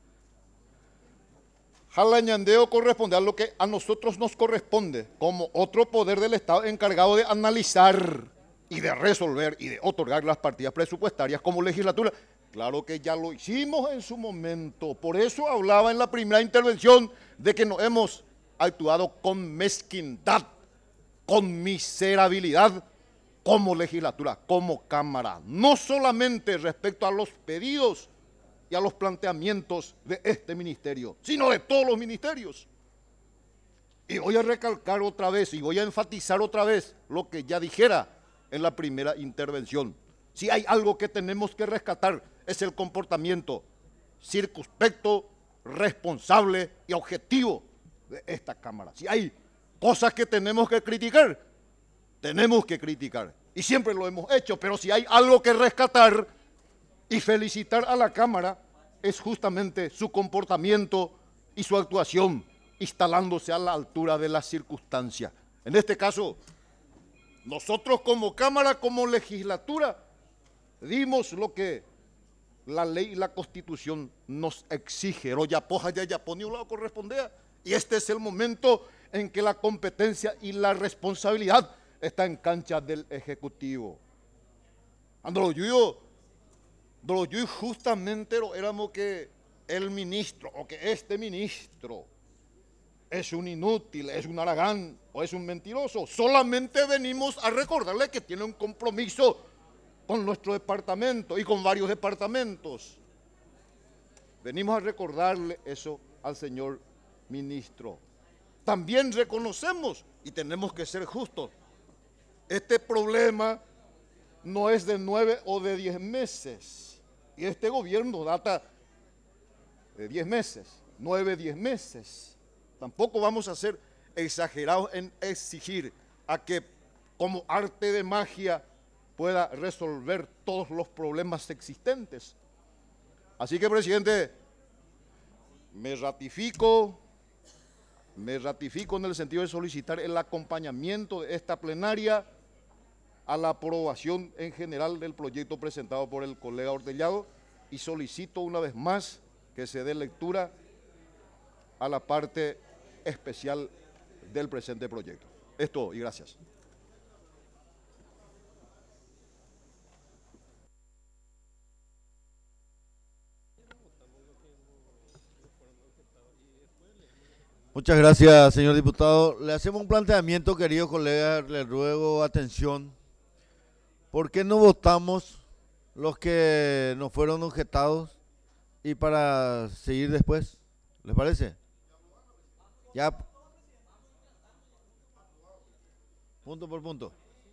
Jalañandeo corresponde a lo que a nosotros nos corresponde como otro poder del Estado encargado de analizar y de resolver y de otorgar las partidas presupuestarias como legislatura. Claro que ya lo hicimos en su momento, por eso hablaba en la primera intervención de que no hemos actuado con mezquindad, con miserabilidad como legislatura, como Cámara, no solamente respecto a los pedidos y a los planteamientos de este ministerio, sino de todos los ministerios. Y voy a recalcar otra vez y voy a enfatizar otra vez lo que ya dijera en la primera intervención. Si hay algo que tenemos que rescatar es el comportamiento circunspecto, responsable y objetivo de esta Cámara. Si hay cosas que tenemos que criticar, tenemos que criticar. Y siempre lo hemos hecho, pero si hay algo que rescatar y felicitar a la Cámara, es justamente su comportamiento y su actuación, instalándose a la altura de las circunstancias. En este caso, nosotros como Cámara, como legislatura, dimos lo que la ley y la Constitución nos exige. Y este es el momento en que la competencia y la responsabilidad está en cancha del Ejecutivo. Yo justamente éramos que el ministro o que este ministro es un inútil, es un haragán o es un mentiroso. Solamente venimos a recordarle que tiene un compromiso con nuestro departamento y con varios departamentos. Venimos a recordarle eso al señor ministro. también reconocemos y tenemos que ser justos. Este problema no es de 9 o de 10 meses. Y este gobierno data de 10 meses, 9, 10 meses. Tampoco vamos a ser exagerados en exigir a que como arte de magia pueda resolver todos los problemas existentes. Así que, presidente, me ratifico en el sentido de solicitar el acompañamiento de esta plenaria a la aprobación en general del proyecto presentado por el colega Hortellado y solicito una vez más que se dé lectura a la parte especial del presente proyecto. Es todo y gracias. Muchas gracias, señor diputado. Le hacemos un planteamiento, queridos colegas, le ruego atención. ¿Por qué no votamos los que no fueron objetados y para seguir después? ¿Les parece? Ya. Punto por punto.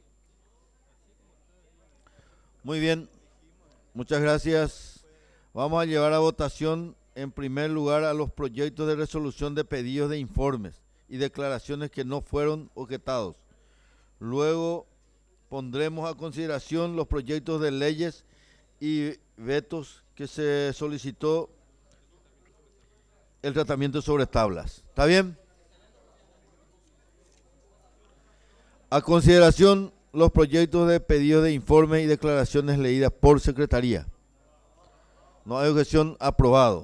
Muy bien. Muchas gracias. Vamos a llevar a votación en primer lugar a los proyectos de resolución de pedidos de informes y declaraciones que no fueron objetados. Luego pondremos a consideración los proyectos de leyes y vetos que se solicitó el tratamiento sobre tablas. ¿Está bien? A consideración los proyectos de pedidos de informes y declaraciones leídas por secretaría. No hay objeción, aprobado.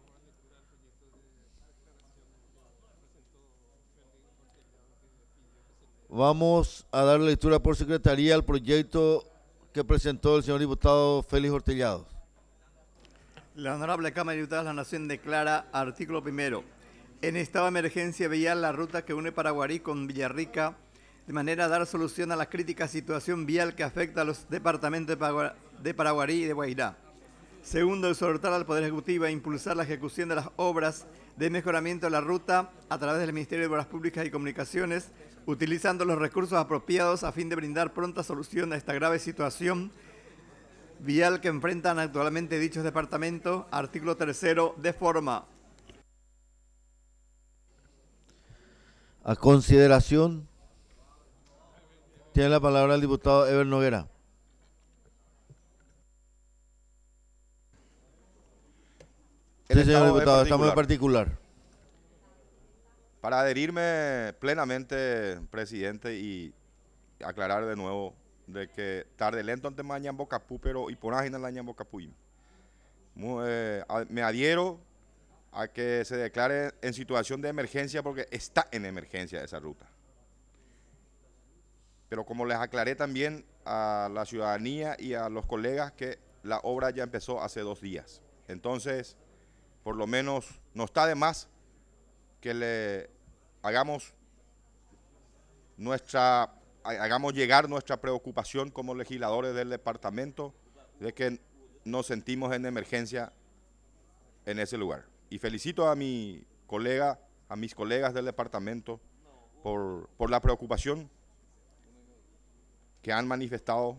Vamos a dar lectura por secretaría al proyecto que presentó el señor diputado Félix Hortellado. La Honorable Cámara de Diputados de la Nación declara, artículo primero, en estado de emergencia vial la ruta que une Paraguarí con Villarrica, de manera a dar solución a la crítica situación vial que afecta a los departamentos de Paraguarí y de Guairá. Segundo, exhortar al Poder Ejecutivo a impulsar la ejecución de las obras de mejoramiento de la ruta a través del Ministerio de Obras Públicas y Comunicaciones, utilizando los recursos apropiados a fin de brindar pronta solución a esta grave situación vial que enfrentan actualmente dichos departamentos. Artículo tercero, de forma. A consideración, tiene la palabra el diputado Ever Noguera. Sí, señor diputado, estamos en particular. Para adherirme plenamente, presidente, y aclarar de nuevo de que tarde lento ante mañana Bocapú, pero y por ágina la ñan Bocapú. Me adhiero a que se declare en situación de emergencia porque está en emergencia esa ruta. Pero como les aclaré también a la ciudadanía y a los colegas que la obra ya empezó hace 2 días. Entonces, por lo menos no está de más que le hagamos llegar nuestra preocupación como legisladores del departamento de que nos sentimos en emergencia en ese lugar. Y felicito a mis colegas del departamento por la preocupación que han manifestado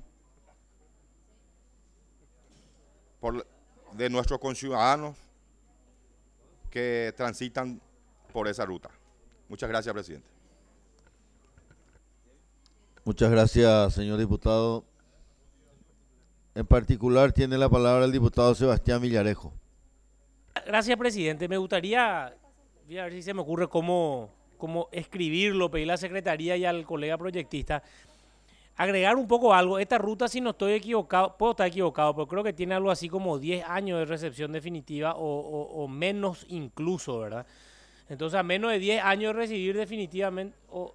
de nuestros conciudadanos que transitan por esa ruta. Muchas gracias, presidente. Muchas gracias, señor diputado. En particular tiene la palabra el diputado Sebastián Villarejo. Gracias, presidente. Me gustaría, voy a ver si se me ocurre cómo escribirlo, pedir a la secretaría y al colega proyectista, agregar un poco algo. Esta ruta, si no estoy equivocado, puedo estar equivocado, pero creo que tiene algo así como 10 años de recepción definitiva o menos incluso, ¿verdad? Entonces, a menos de 10 años de recibir definitivamente,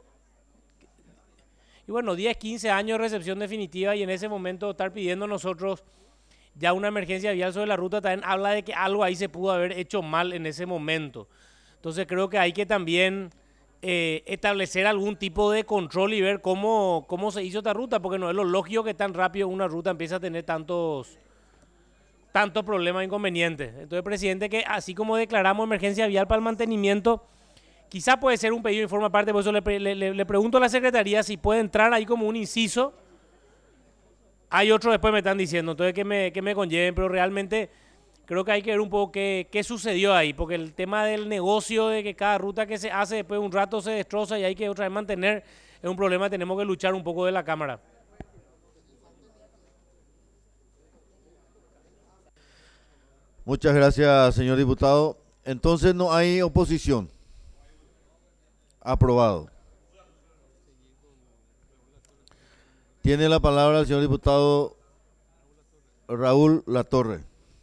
y bueno, 10, 15 años de recepción definitiva, y en ese momento estar pidiendo nosotros ya una emergencia vial sobre la ruta también habla de que algo ahí se pudo haber hecho mal en ese momento. Entonces creo que hay que también establecer algún tipo de control y ver cómo se hizo esta ruta, porque no es lo lógico que tan rápido una ruta empieza a tener tantos problemas e inconvenientes. Entonces, presidente, que así como declaramos emergencia vial para el mantenimiento, Quizá puede ser un pedido de informe aparte, por eso le pregunto a la Secretaría si puede entrar ahí como un inciso. Hay otros después me están diciendo, entonces que me conlleven, pero realmente creo que hay que ver un poco qué sucedió ahí, porque el tema del negocio, de que cada ruta que se hace después de un rato se destroza y hay que otra vez mantener, es un problema, tenemos que luchar un poco de la Cámara. Muchas gracias, señor diputado. Entonces no hay oposición. Aprobado. Tiene la palabra el señor diputado Raúl Latorre.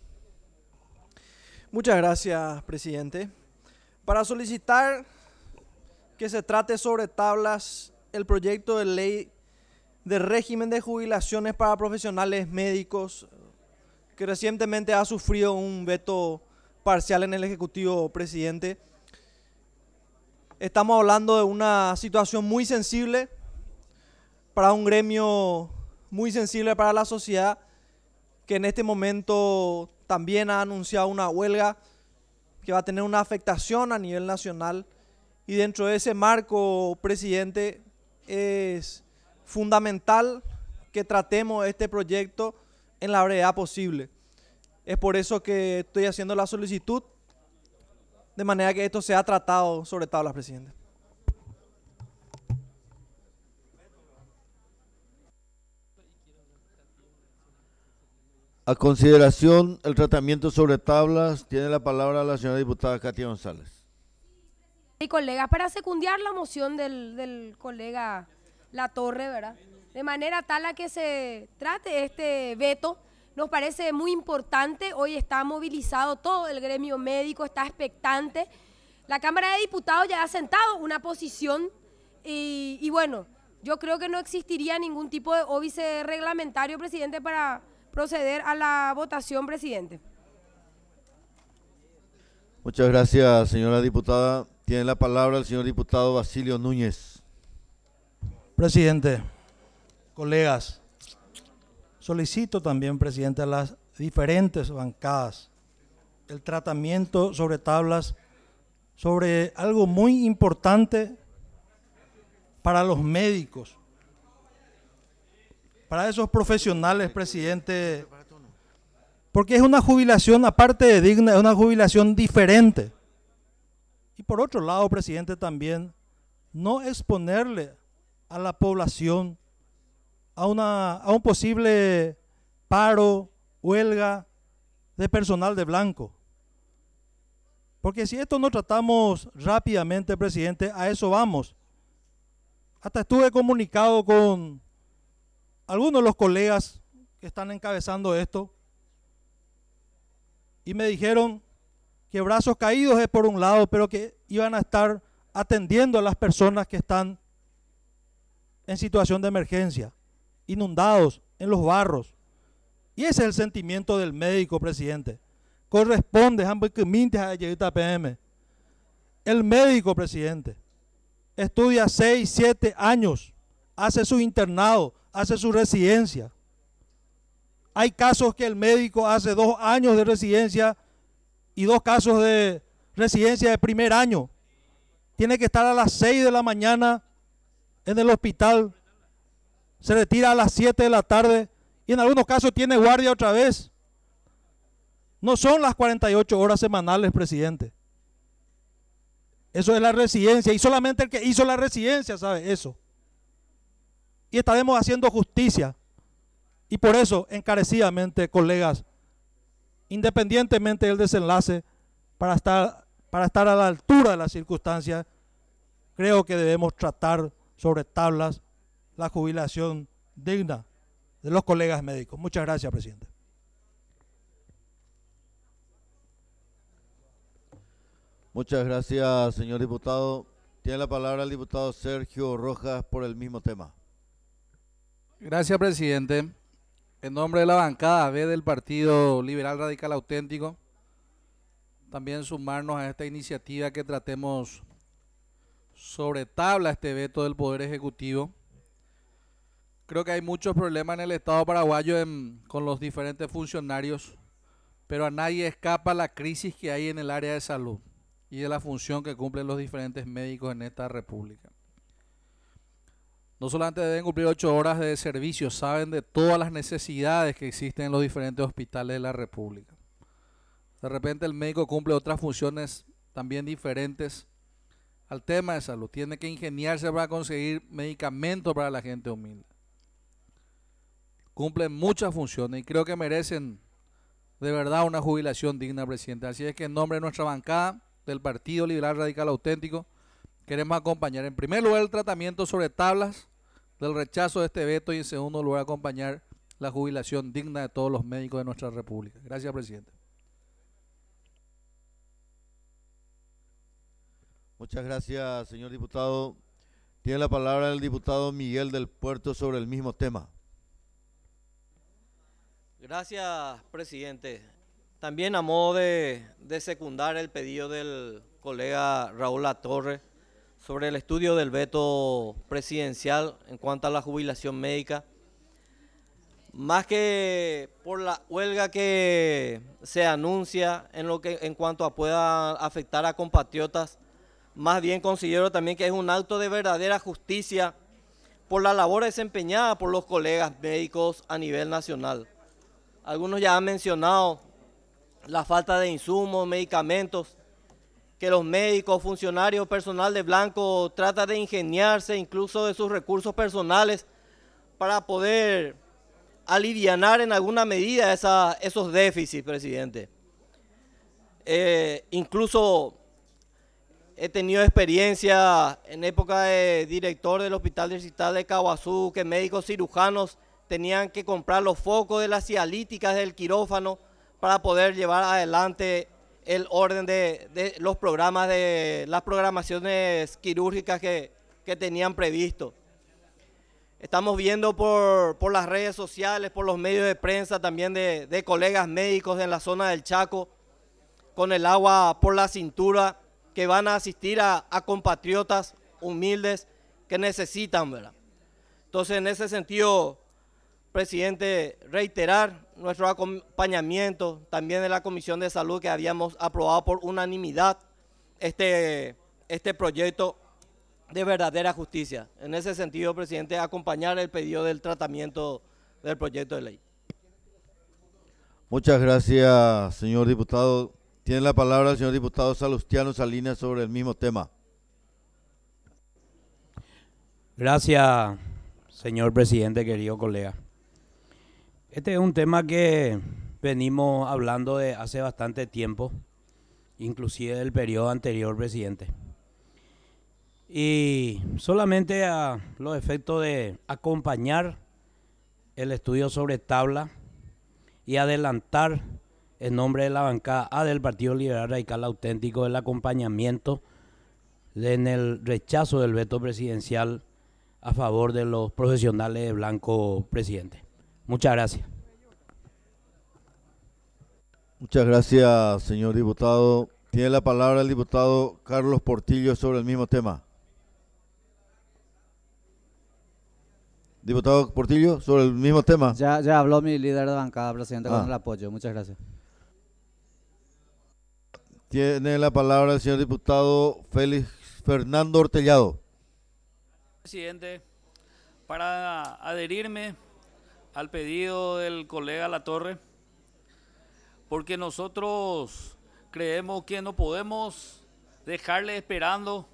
Muchas gracias, presidente. Para solicitar que se trate sobre tablas el proyecto de ley de régimen de jubilaciones para profesionales médicos que recientemente ha sufrido un veto parcial en el Ejecutivo, presidente. Estamos hablando de una situación muy sensible para un gremio muy sensible para la sociedad, que en este momento también ha anunciado una huelga que va a tener una afectación a nivel nacional, y dentro de ese marco, presidente, es fundamental que tratemos este proyecto en la brevedad posible. Es por eso que estoy haciendo la solicitud, de manera que esto sea tratado sobre tablas, presidente. A consideración el tratamiento sobre tablas, tiene la palabra la señora diputada Katia González. Y colegas, para secundar la moción del colega Latorre, ¿verdad? De manera tal a que se trate este veto, nos parece muy importante. Hoy está movilizado todo el gremio médico, está expectante. La Cámara de Diputados ya ha sentado una posición y bueno, yo creo que no existiría ningún tipo de óbice reglamentario, presidente, para proceder a la votación, presidente. Muchas gracias, señora diputada. Tiene la palabra el señor diputado Basilio Núñez. Presidente, colegas, solicito también, presidente, a las diferentes bancadas el tratamiento sobre tablas sobre algo muy importante para los médicos, para esos profesionales, presidente, porque es una jubilación, aparte de digna, es una jubilación diferente. Y por otro lado, presidente, también no exponerle a la población a un posible paro, huelga de personal de blanco. Porque si esto no tratamos rápidamente, presidente, a eso vamos. Hasta estuve comunicado con algunos de los colegas que están encabezando esto y me dijeron que brazos caídos es por un lado, pero que iban a estar atendiendo a las personas que están en situación de emergencia, inundados en los barros. Y ese es el sentimiento del médico, presidente. Corresponde a PM. El médico, presidente, estudia 6, 7 años, hace su internado, hace su residencia. Hay casos que el médico hace 2 años de residencia y 2 casos de residencia de primer año. Tiene que estar a las 6 de la mañana en el hospital, se retira a las 7 de la tarde y en algunos casos tiene guardia otra vez. No son las 48 horas semanales, presidente. Eso es la residencia y solamente el que hizo la residencia sabe eso. Y estaremos haciendo justicia. Y por eso, encarecidamente, colegas, independientemente del desenlace, para estar a la altura de las circunstancias, creo que debemos tratar sobre tablas la jubilación digna de los colegas médicos. Muchas gracias, presidente. Muchas gracias, señor diputado. Tiene la palabra el diputado Sergio Rojas por el mismo tema. Gracias, presidente. En nombre de la bancada B del Partido Liberal Radical Auténtico, también sumarnos a esta iniciativa que tratemos sobre tabla este veto del Poder Ejecutivo. Creo que hay muchos problemas en el Estado paraguayo con los diferentes funcionarios, pero a nadie escapa la crisis que hay en el área de salud. y de la función que cumplen los diferentes médicos en esta república. No solamente deben cumplir 8 horas de servicio, saben de todas las necesidades que existen en los diferentes hospitales de la república. De repente el médico cumple otras funciones también diferentes al tema de salud. Tiene que ingeniarse para conseguir medicamentos para la gente humilde. Cumplen muchas funciones y creo que merecen de verdad una jubilación digna, presidente. Así es que en nombre de nuestra bancada del Partido Liberal Radical Auténtico queremos acompañar en primer lugar el tratamiento sobre tablas del rechazo de este veto y en segundo lugar acompañar la jubilación digna de todos los médicos de nuestra república. Gracias, presidente. Muchas gracias, señor diputado. Tiene la palabra el diputado Miguel del Puerto sobre el mismo tema. Gracias, presidente. También a modo de secundar el pedido del colega Raúl Latorre sobre el estudio del veto presidencial en cuanto a la jubilación médica, más que por la huelga que se anuncia en cuanto a pueda afectar a compatriotas, más bien considero también que es un acto de verdadera justicia por la labor desempeñada por los colegas médicos a nivel nacional. Algunos ya han mencionado la falta de insumos, medicamentos, que los médicos, funcionarios, personal de blanco trata de ingeniarse incluso de sus recursos personales para poder alivianar en alguna medida esos déficits, presidente. Incluso he tenido experiencia en época de director del Hospital Distrital de Caaguazú, que médicos cirujanos tenían que comprar los focos de las cialíticas del quirófano para poder llevar adelante el orden de los programas, de las programaciones quirúrgicas que tenían previsto. Estamos viendo por las redes sociales, por los medios de prensa también de colegas médicos en la zona del Chaco, con el agua por la cintura, que van a asistir a compatriotas humildes que necesitan, ¿verdad? Entonces, en ese sentido, presidente, reiterar nuestro acompañamiento también de la Comisión de Salud, que habíamos aprobado por unanimidad este proyecto de verdadera justicia. En ese sentido, presidente, acompañar el pedido del tratamiento del proyecto de ley. Muchas gracias, señor diputado. Tiene la palabra el señor diputado Salustiano Salinas sobre el mismo tema. Gracias, señor presidente, querido colega. Este es un tema que venimos hablando de hace bastante tiempo, inclusive del periodo anterior, presidente. Y solamente a los efectos de acompañar el estudio sobre tabla y adelantar en nombre de la bancada A del Partido Liberal Radical Auténtico el acompañamiento en el rechazo del veto presidencial a favor de los profesionales de blanco, presidente. Muchas gracias. Muchas gracias, señor diputado. Tiene la palabra el diputado Carlos Portillo sobre el mismo tema. Diputado Portillo, sobre el mismo tema. Ya habló mi líder de bancada, presidente, con Ah. el apoyo. Muchas gracias. Tiene la palabra el señor diputado Félix Fernando Ortellado. Presidente, para adherirme al pedido del colega Latorre, porque nosotros creemos que no podemos dejarle esperando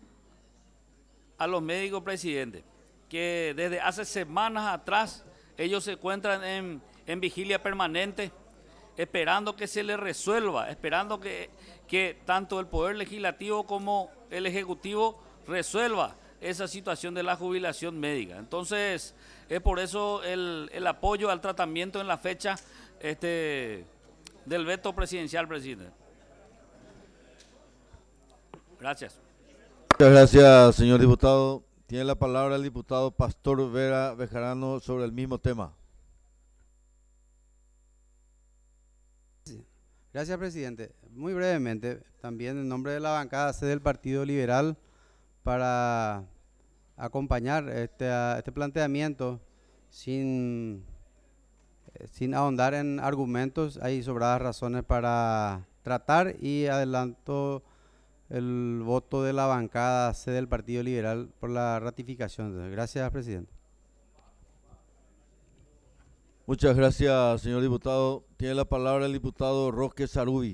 a los médicos, presidente, que desde hace semanas atrás ellos se encuentran en vigilia permanente, esperando que se les resuelva, esperando que tanto el Poder Legislativo como el Ejecutivo resuelva esa situación de la jubilación médica. Entonces, es por eso el apoyo al tratamiento en la fecha del veto presidencial, presidente. Gracias. Muchas gracias, señor diputado. Tiene la palabra el diputado Pastor Vera Bejarano sobre el mismo tema. Gracias, presidente. Muy brevemente, también en nombre de la bancada C del Partido Liberal, para acompañar este planteamiento sin ahondar en argumentos. Hay sobradas razones para tratar, y adelanto el voto de la bancada C del Partido Liberal por la ratificación. Gracias, presidente. Muchas gracias, señor diputado. Tiene la palabra el diputado Roque Sarubi.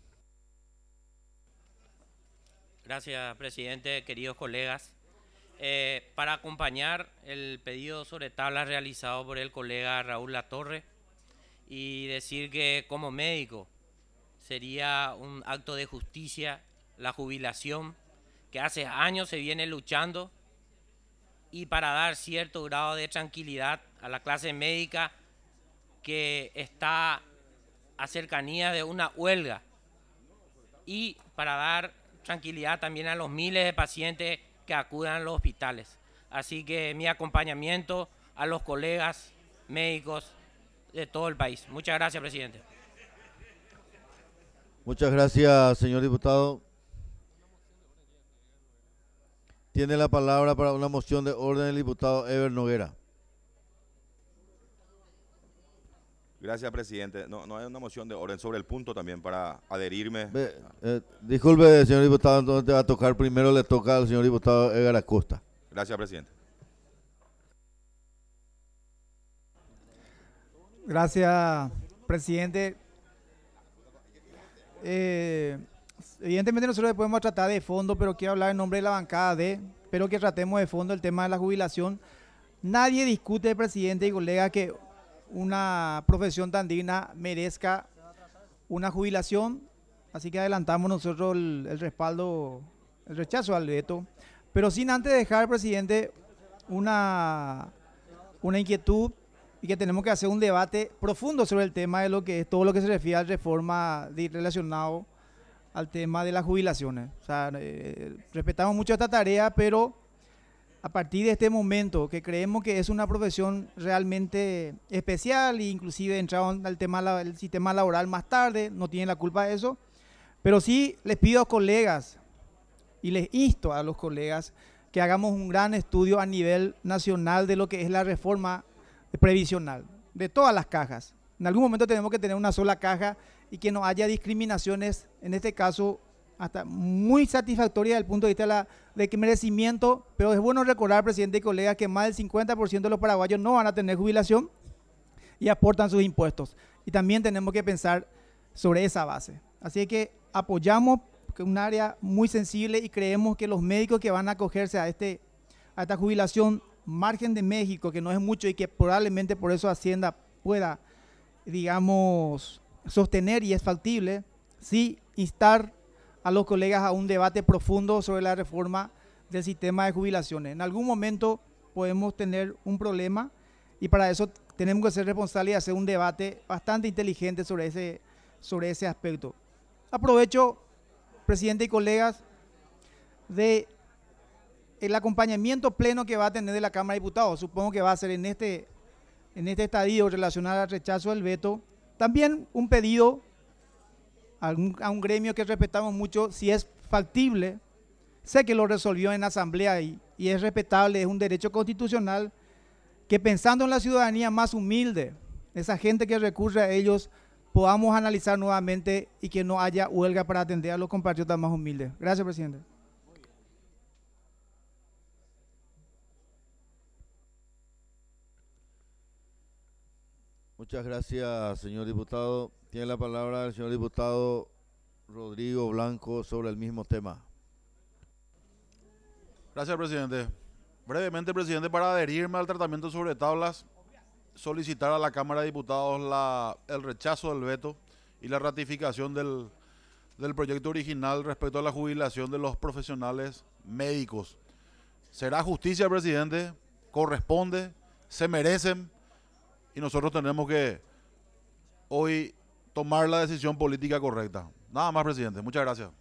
Gracias, presidente, queridos colegas. Para acompañar el pedido sobre tablas realizado por el colega Raúl Latorre y decir que como médico sería un acto de justicia la jubilación que hace años se viene luchando, y para dar cierto grado de tranquilidad a la clase médica que está a cercanía de una huelga, y para dar tranquilidad también a los miles de pacientes que acudan a los hospitales. Así que mi acompañamiento a los colegas médicos de todo el país. Muchas gracias, presidente. Muchas gracias, señor diputado. Tiene la palabra para una moción de orden el diputado Ever Noguera. Gracias, presidente. No hay una moción de orden sobre el punto también para adherirme. Disculpe, señor diputado, entonces te va a tocar primero, le toca al señor diputado Edgar Acosta. Gracias, presidente. Gracias, presidente. Evidentemente nosotros podemos tratar de fondo, pero quiero hablar en nombre de la bancada pero que tratemos de fondo el tema de la jubilación. Nadie discute, presidente y colega, que una profesión tan digna merezca una jubilación, así que adelantamos nosotros el respaldo, el rechazo al veto, pero sin antes dejar, presidente, una inquietud, y que tenemos que hacer un debate profundo sobre el tema de lo que es todo lo que se refiere a reforma relacionado al tema de las jubilaciones. O sea, respetamos mucho esta tarea, pero a partir de este momento que creemos que es una profesión realmente especial, e inclusive entraron al tema el sistema laboral más tarde, no tienen la culpa de eso, pero sí les pido a los colegas y les insto a los colegas que hagamos un gran estudio a nivel nacional de lo que es la reforma previsional, de todas las cajas. En algún momento tenemos que tener una sola caja y que no haya discriminaciones, en este caso hasta muy satisfactoria desde el punto de vista de merecimiento, pero es bueno recordar, presidente y colegas, que más del 50% de los paraguayos no van a tener jubilación y aportan sus impuestos. Y también tenemos que pensar sobre esa base. Así que apoyamos un área muy sensible y creemos que los médicos que van a acogerse a esta jubilación margen de México, que no es mucho y que probablemente por eso Hacienda pueda, digamos, sostener y es factible, sí instar a los colegas a un debate profundo sobre la reforma del sistema de jubilaciones. En algún momento podemos tener un problema y para eso tenemos que ser responsables y hacer un debate bastante inteligente sobre ese aspecto. Aprovecho, presidente y colegas, de el acompañamiento pleno que va a tener de la Cámara de Diputados. Supongo que va a ser en este estadio relacionado al rechazo del veto. También un pedido a un gremio que respetamos mucho, si es factible. Sé que lo resolvió en asamblea y es respetable, es un derecho constitucional, que pensando en la ciudadanía más humilde, esa gente que recurre a ellos, podamos analizar nuevamente y que no haya huelga para atender a los compatriotas más humildes. Gracias, presidente. Muchas gracias, señor diputado. Tiene la palabra el señor diputado Rodrigo Blanco sobre el mismo tema. Gracias, presidente. Brevemente, presidente, para adherirme al tratamiento sobre tablas, solicitar a la Cámara de Diputados el rechazo del veto y la ratificación del proyecto original respecto a la jubilación de los profesionales médicos. Será justicia, presidente, corresponde, se merecen, y nosotros tenemos que hoy tomar la decisión política correcta. Nada más, presidente. Muchas gracias.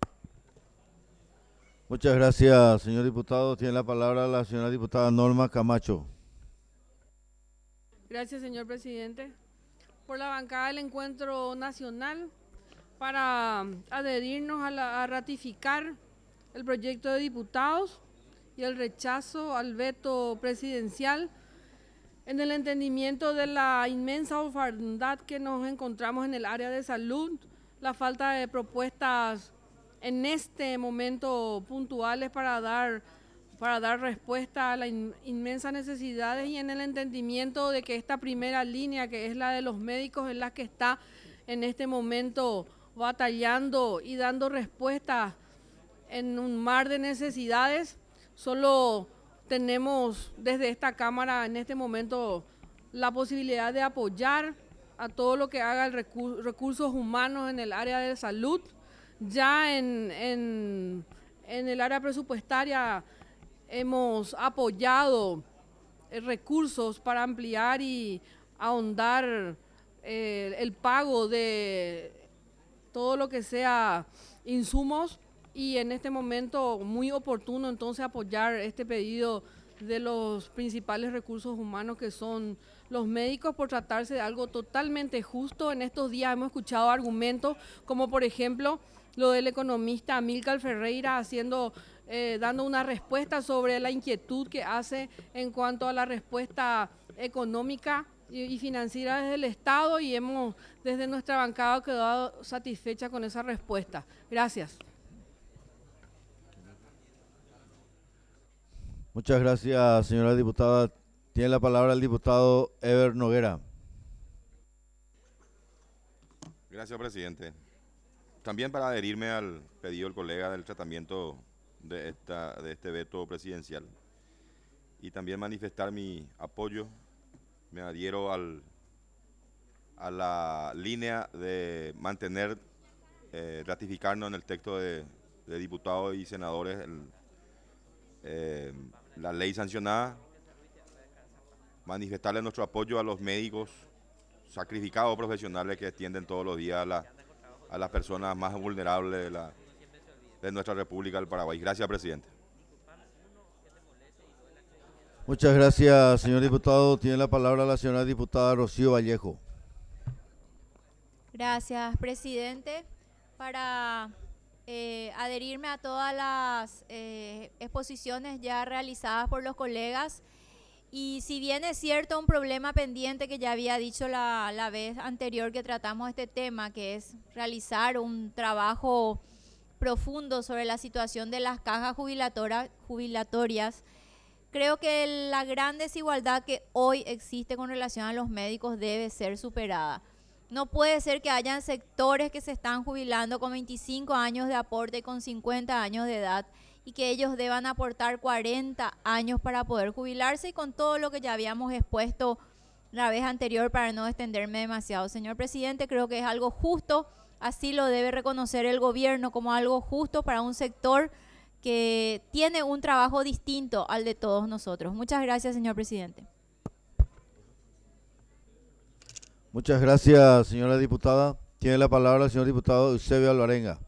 Muchas gracias, señor diputado. Tiene la palabra la señora diputada Norma Camacho. Gracias, señor presidente. Por la bancada del Encuentro Nacional, para adherirnos a ratificar el proyecto de diputados y el rechazo al veto presidencial, en el entendimiento de la inmensa orfandad que nos encontramos en el área de salud, la falta de propuestas en este momento puntuales para dar respuesta a las inmensas necesidades y en el entendimiento de que esta primera línea, que es la de los médicos, es la que está en este momento batallando y dando respuesta en un mar de necesidades. Solo tenemos desde esta Cámara en este momento la posibilidad de apoyar a todo lo que haga el recursos humanos en el área de salud. Ya en el área presupuestaria hemos apoyado recursos para ampliar y ahondar el pago de todo lo que sea insumos, y en este momento muy oportuno entonces apoyar este pedido de los principales recursos humanos, que son los médicos, por tratarse de algo totalmente justo. En estos días hemos escuchado argumentos como por ejemplo lo del economista Amílcar Ferreira dando una respuesta sobre la inquietud que hace en cuanto a la respuesta económica y financiera desde el Estado, y hemos desde nuestra bancada quedado satisfecha con esa respuesta. Gracias. Muchas gracias, señora diputada. Tiene la palabra el diputado Ever Noguera. Gracias, presidente. También para adherirme al pedido del colega del tratamiento de este veto presidencial y también manifestar mi apoyo, me adhiero a la línea de mantener, ratificarnos en el texto de diputados y senadores la ley sancionada, manifestarle nuestro apoyo a los médicos sacrificados profesionales que atienden todos los días a las personas más vulnerables de nuestra República del Paraguay. Gracias, presidente. Muchas gracias, señor diputado. Tiene la palabra la señora diputada Rocío Vallejo. Gracias, presidente. Para adherirme a todas las exposiciones ya realizadas por los colegas, y si bien es cierto un problema pendiente que ya había dicho la vez anterior que tratamos este tema, que es realizar un trabajo profundo sobre la situación de las cajas jubilatorias, creo que la gran desigualdad que hoy existe con relación a los médicos debe ser superada. No puede ser que hayan sectores que se están jubilando con 25 años de aporte y con 50 años de edad, y que ellos deban aportar 40 años para poder jubilarse, y con todo lo que ya habíamos expuesto la vez anterior para no extenderme demasiado. Señor presidente, creo que es algo justo, así lo debe reconocer el gobierno como algo justo para un sector que tiene un trabajo distinto al de todos nosotros. Muchas gracias, señor presidente. Muchas gracias, señora diputada. Tiene la palabra el señor diputado Eusebio Alvarenga.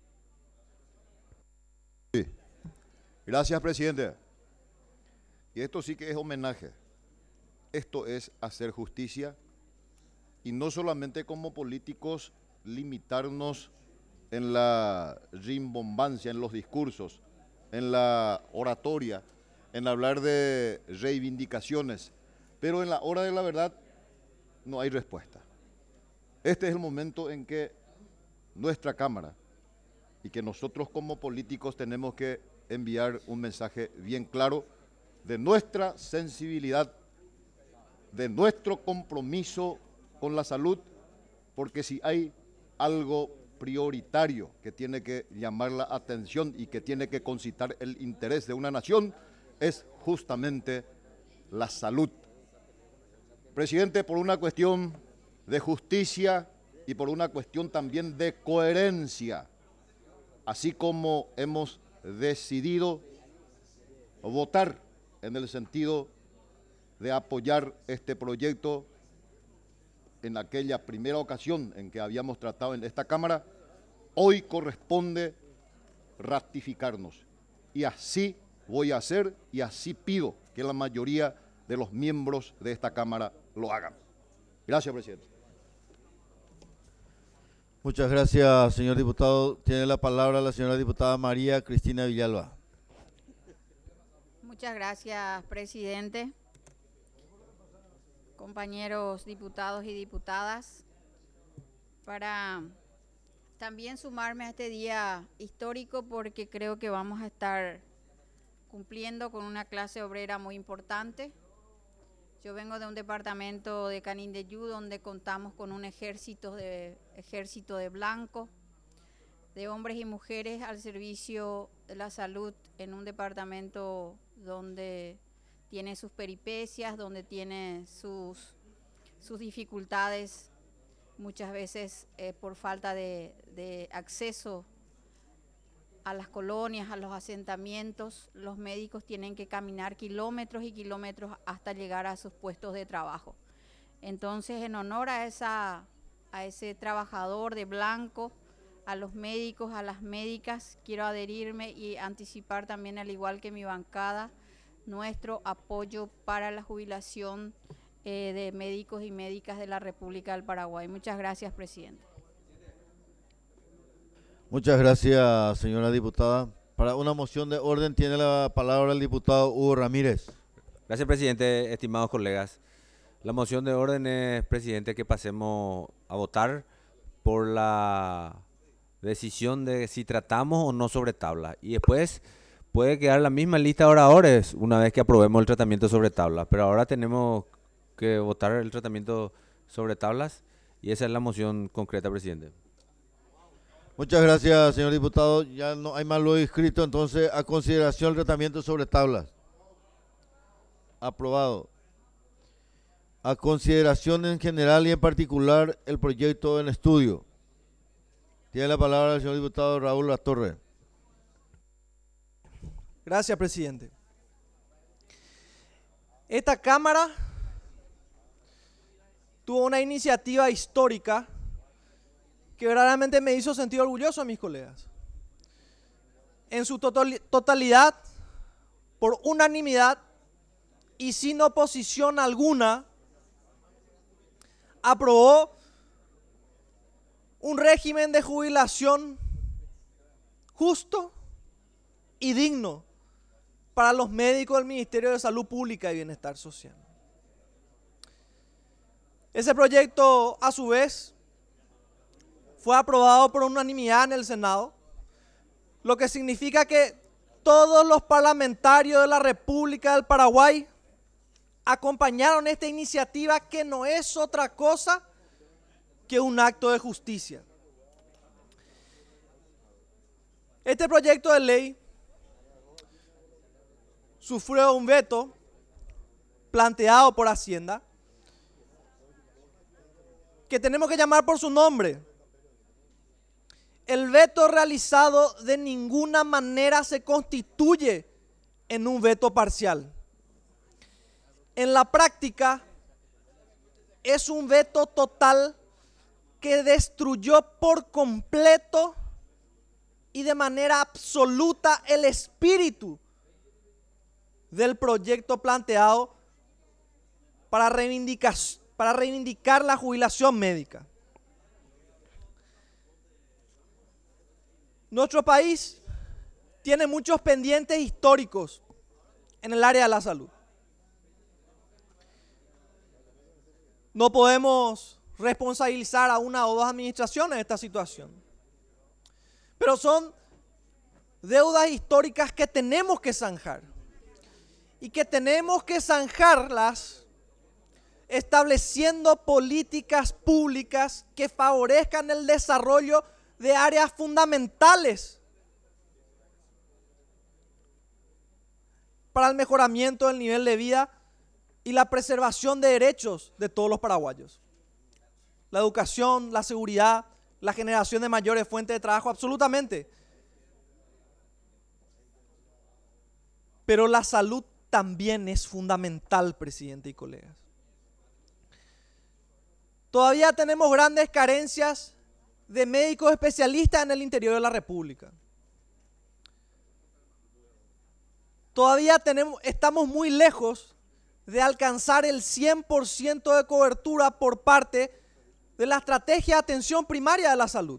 Sí. Gracias, presidente. Y esto sí que es homenaje. Esto es hacer justicia, y no solamente como políticos limitarnos en la rimbombancia, en los discursos, en la oratoria, en hablar de reivindicaciones, pero en la hora de la verdad no hay respuesta. Este es el momento en que nuestra Cámara y que nosotros como políticos tenemos que enviar un mensaje bien claro de nuestra sensibilidad, de nuestro compromiso con la salud, porque si hay algo prioritario que tiene que llamar la atención y que tiene que concitar el interés de una nación, es justamente la salud. Presidente, por una cuestión de justicia y por una cuestión también de coherencia, así como hemos decidido votar en el sentido de apoyar este proyecto en aquella primera ocasión en que habíamos tratado en esta Cámara, hoy corresponde ratificarnos. Y así voy a hacer, y así pido que la mayoría de los miembros de esta Cámara lo hagan. Gracias, presidente. Muchas gracias, señor diputado. Tiene la palabra la señora diputada María Cristina Villalba. Muchas gracias, presidente. Compañeros diputados y diputadas, para También sumarme a este día histórico porque creo que vamos a estar cumpliendo con una clase obrera muy importante. Yo vengo de un departamento de Canindeyú donde contamos con un ejército de blancos, de hombres y mujeres al servicio de la salud en un departamento donde tiene sus peripecias, donde tiene sus dificultades, muchas veces por falta de acceso a las colonias, a los asentamientos. Los médicos tienen que caminar kilómetros y kilómetros hasta llegar a sus puestos de trabajo. Entonces, en honor a ese trabajador de blanco, a los médicos, a las médicas, quiero adherirme y anticipar también, al igual que mi bancada, nuestro apoyo para la jubilación de médicos y médicas de la República del Paraguay. Muchas gracias, presidente. Muchas gracias, señora diputada. Para una moción de orden tiene la palabra el diputado Hugo Ramírez. Gracias, presidente, estimados colegas. La moción de orden es, presidente, que pasemos a votar por la decisión de si tratamos o no sobre tabla. Y después puede quedar la misma lista de oradores una vez que aprobemos el tratamiento sobre tabla. Pero ahora tenemos que votar el tratamiento sobre tablas y esa es la moción concreta, presidente. Muchas gracias, señor diputado. Ya no hay más lo inscrito, entonces a consideración el tratamiento sobre tablas. Aprobado. A consideración en general y en particular el proyecto en estudio. Tiene la palabra el señor diputado Raúl Latorre. Gracias, presidente. Esta Cámara tuvo una iniciativa histórica que verdaderamente me hizo sentir orgulloso a mis colegas. En su totalidad, por unanimidad y sin oposición alguna, aprobó un régimen de jubilación justo y digno para los médicos del Ministerio de Salud Pública y Bienestar Social. Ese proyecto, a su vez, fue aprobado por unanimidad en el Senado, lo que significa que todos los parlamentarios de la República del Paraguay acompañaron esta iniciativa, que no es otra cosa que un acto de justicia. Este proyecto de ley sufrió un veto planteado por Hacienda, que tenemos que llamar por su nombre. El veto realizado de ninguna manera se constituye en un veto parcial. En la práctica, es un veto total que destruyó por completo y de manera absoluta el espíritu del proyecto planteado para reivindicar la jubilación médica. Nuestro país tiene muchos pendientes históricos en el área de la salud. No podemos responsabilizar a una o dos administraciones de esta situación, pero son deudas históricas que tenemos que zanjar y que tenemos que zanjarlas estableciendo políticas públicas que favorezcan el desarrollo de áreas fundamentales para el mejoramiento del nivel de vida y la preservación de derechos de todos los paraguayos. La educación, la seguridad, la generación de mayores fuentes de trabajo, absolutamente. Pero la salud también es fundamental, presidente y colegas. Todavía tenemos grandes carencias de médicos especialistas en el interior de la República. Todavía estamos muy lejos de alcanzar el 100% de cobertura por parte de la estrategia de atención primaria de la salud.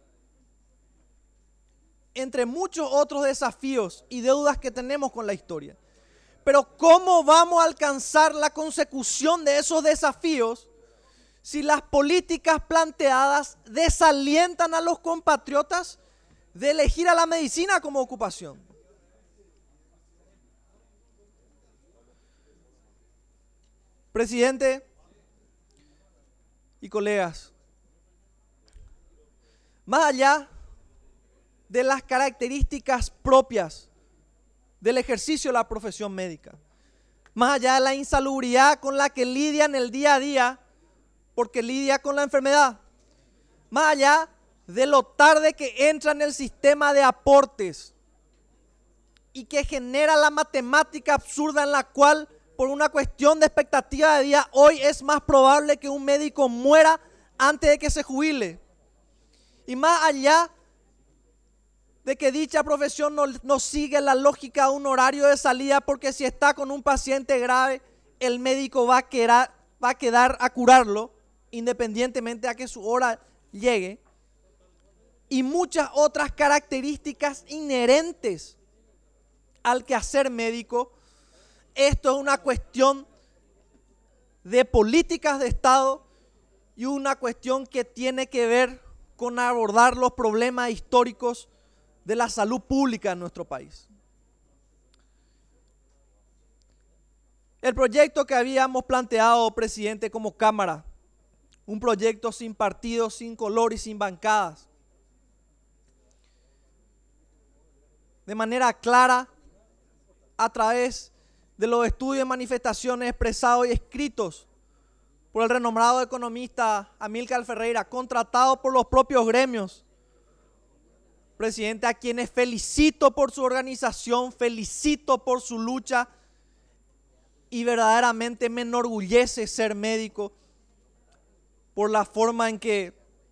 Entre muchos otros desafíos y deudas que tenemos con la historia. Pero ¿cómo vamos a alcanzar la consecución de esos desafíos si las políticas planteadas desalientan a los compatriotas de elegir a la medicina como ocupación. Presidente y colegas, más allá de las características propias del ejercicio de la profesión médica, más allá de la insalubridad con la que lidia en el día a día, porque lidia con la enfermedad, más allá de lo tarde que entra en el sistema de aportes y que genera la matemática absurda en la cual, por una cuestión de expectativa de vida, hoy es más probable que un médico muera antes de que se jubile. Y más allá de que dicha profesión no sigue la lógica de un horario de salida, porque si está con un paciente grave, el médico va a quedar a curarlo, independientemente a que su hora llegue. Y muchas otras características inherentes al quehacer médico. Esto es una cuestión de políticas de Estado y una cuestión que tiene que ver con abordar los problemas históricos de la salud pública en nuestro país. El proyecto que habíamos planteado, presidente, como Cámara, un proyecto sin partido, sin color y sin bancadas, de manera clara, a través de los estudios y manifestaciones expresados y escritos por el renombrado economista Amílcar Ferreira, contratado por los propios gremios. Presidente, a quienes felicito por su organización, felicito por su lucha y verdaderamente me enorgullece ser médico por la forma en que,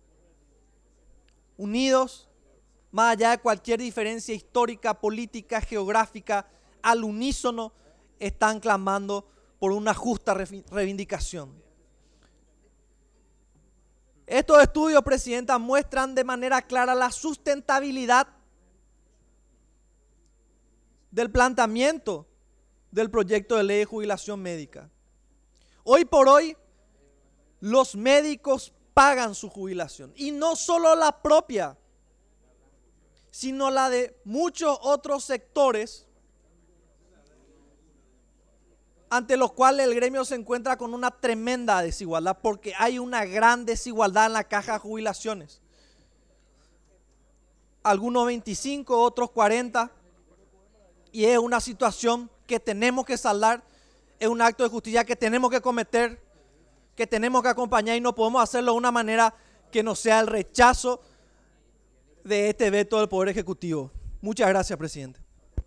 unidos, más allá de cualquier diferencia histórica, política, geográfica, al unísono, están clamando por una justa reivindicación. Estos estudios, presidenta, muestran de manera clara la sustentabilidad del planteamiento del proyecto de ley de jubilación médica. Hoy por hoy, los médicos pagan su jubilación, y no solo la propia, sino la de muchos otros sectores ante los cuales el gremio se encuentra con una tremenda desigualdad, porque hay una gran desigualdad en la caja de jubilaciones. Algunos 25, otros 40, y es una situación que tenemos que saldar, es un acto de justicia que tenemos que cometer, que tenemos que acompañar, y no podemos hacerlo de una manera que no sea el rechazo de este veto del Poder Ejecutivo. Muchas gracias, presidente.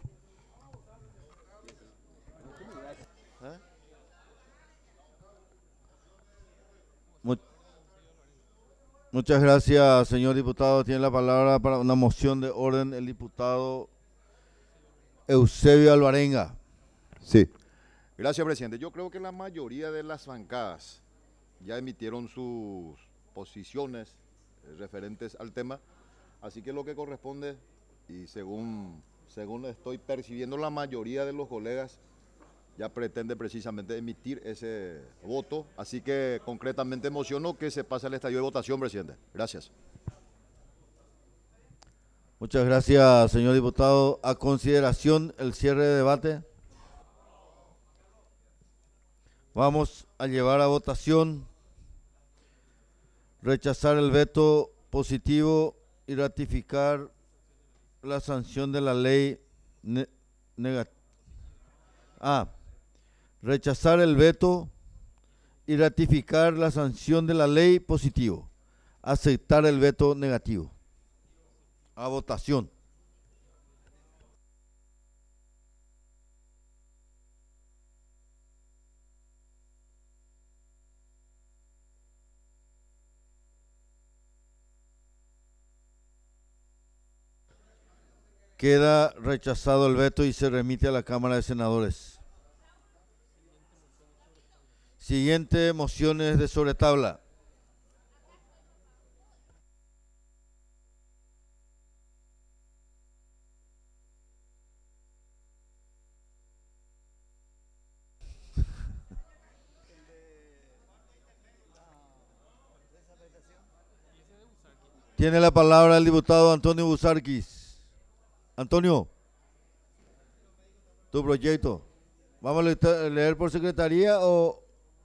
Muchas gracias, señor diputado. Tiene la palabra para una moción de orden el diputado Eusebio Alvarenga. Sí. Gracias, presidente. Yo creo que la mayoría de las bancadas ya emitieron sus posiciones referentes al tema, así que lo que corresponde, y según estoy percibiendo, la mayoría de los colegas ya pretende precisamente emitir ese voto, así que concretamente mociono que se pase al estadio de votación, presidente. Gracias. Muchas gracias, señor diputado. A consideración el cierre de debate. Vamos a llevar a votación, rechazar el veto positivo y ratificar la sanción de la ley negativa. Rechazar el veto y ratificar la sanción de la ley positivo. Aceptar el veto negativo. A votación. Queda rechazado el veto y se remite a la Cámara de Senadores. Siguiente mociones de sobre tabla. Tiene la palabra el diputado Antonio Busarquis. Antonio, tu proyecto. ¿Vamos a leer por secretaría o...?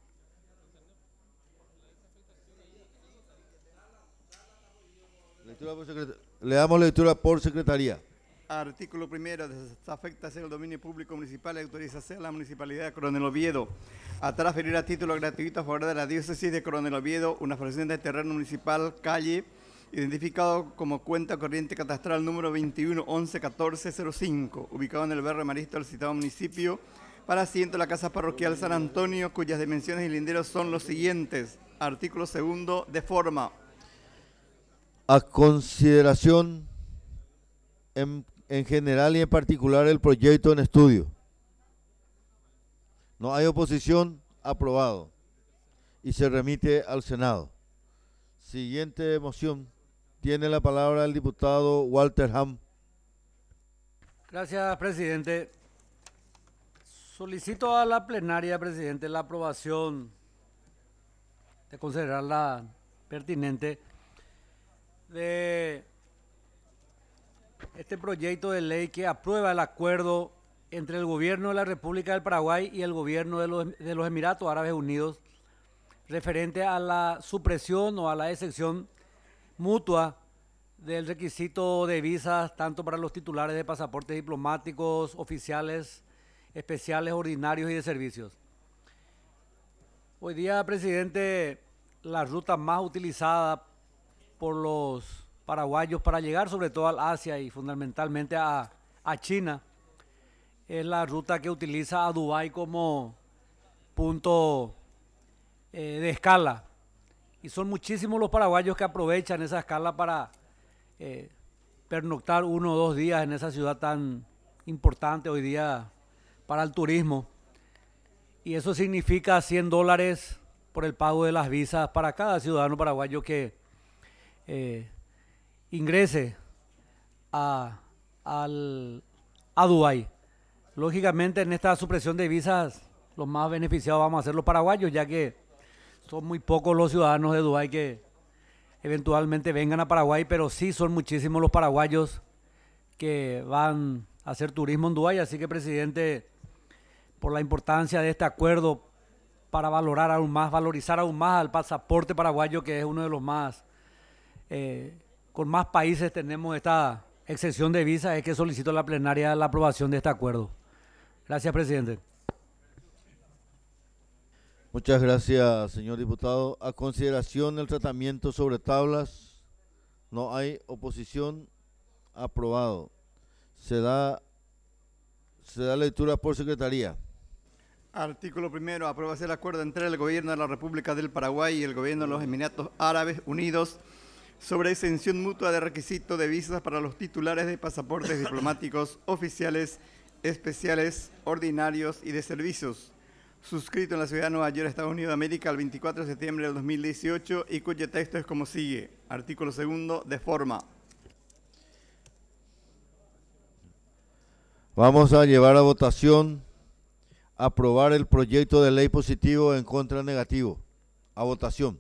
Le damos lectura por secretaría. Artículo primero, desafecta el dominio público municipal y autorización a la Municipalidad de Coronel Oviedo a transferir a título gratuito a favor de la diócesis de Coronel Oviedo una fracción de terreno municipal, calle, identificado como cuenta corriente catastral número 21111405, ubicado en el barrio Maristo del citado municipio, para asiento la Casa Parroquial San Antonio, cuyas dimensiones y linderos son los siguientes. Artículo segundo, de forma. A consideración en general y en particular el proyecto en estudio. No hay oposición, aprobado. Y se remite al Senado. Siguiente moción. Tiene la palabra el diputado Walter Ham. Gracias, presidente. Solicito a la plenaria, presidente, la aprobación de considerarla pertinente de este proyecto de ley que aprueba el acuerdo entre el gobierno de la República del Paraguay y el gobierno de los Emiratos Árabes Unidos referente a la supresión o a la excepción mutua del requisito de visas tanto para los titulares de pasaportes diplomáticos, oficiales, especiales, ordinarios y de servicios. Hoy día, presidente, la ruta más utilizada por los paraguayos para llegar sobre todo al Asia y fundamentalmente a China es la ruta que utiliza a Dubái como punto de escala. Y son muchísimos los paraguayos que aprovechan esa escala para pernoctar 1 o 2 días en esa ciudad tan importante hoy día para el turismo. Y eso significa $100 por el pago de las visas para cada ciudadano paraguayo que ingrese a Dubái. Lógicamente, en esta supresión de visas, los más beneficiados vamos a ser los paraguayos, ya que son muy pocos los ciudadanos de Dubái que eventualmente vengan a Paraguay, pero sí son muchísimos los paraguayos que van a hacer turismo en Dubái. Así que, presidente, por la importancia de este acuerdo para valorar aún más, valorizar aún más al pasaporte paraguayo, que es uno de los más, con más países tenemos esta exención de visa, es que solicito a la plenaria la aprobación de este acuerdo. Gracias, presidente. Muchas gracias, señor diputado. A consideración del tratamiento sobre tablas, no hay oposición, aprobado. Se da lectura por secretaría. Artículo primero, aprobarse el acuerdo entre el Gobierno de la República del Paraguay y el Gobierno de los Emiratos Árabes Unidos sobre exención mutua de requisito de visas para los titulares de pasaportes diplomáticos oficiales, especiales, ordinarios y de servicios, suscrito en la ciudad de Nueva York, Estados Unidos de América, el 24 de septiembre del 2018 y cuyo texto es como sigue. Artículo segundo, de forma. Vamos a llevar a votación aprobar el proyecto de ley positivo en contra negativo. A votación.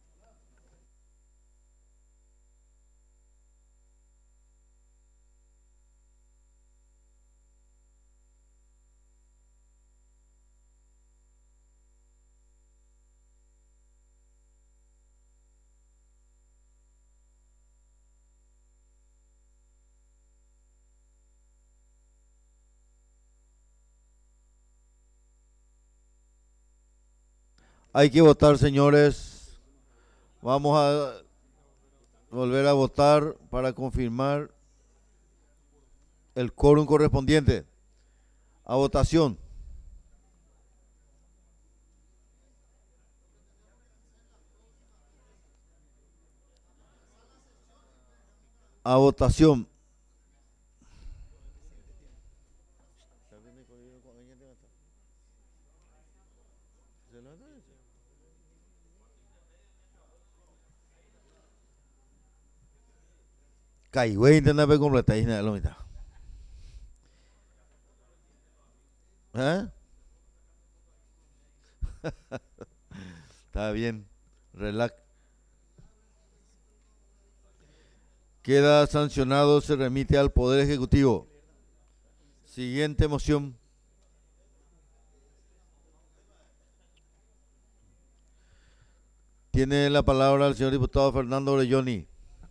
Hay que votar, señores. Vamos a volver a votar para confirmar el quórum correspondiente. A votación. A votación. Caigüey intenta ver completa y nada, lo mitad. Está bien, relax. Queda sancionado, se remite al Poder Ejecutivo. Siguiente moción. Tiene la palabra el señor diputado Fernando Orelloni.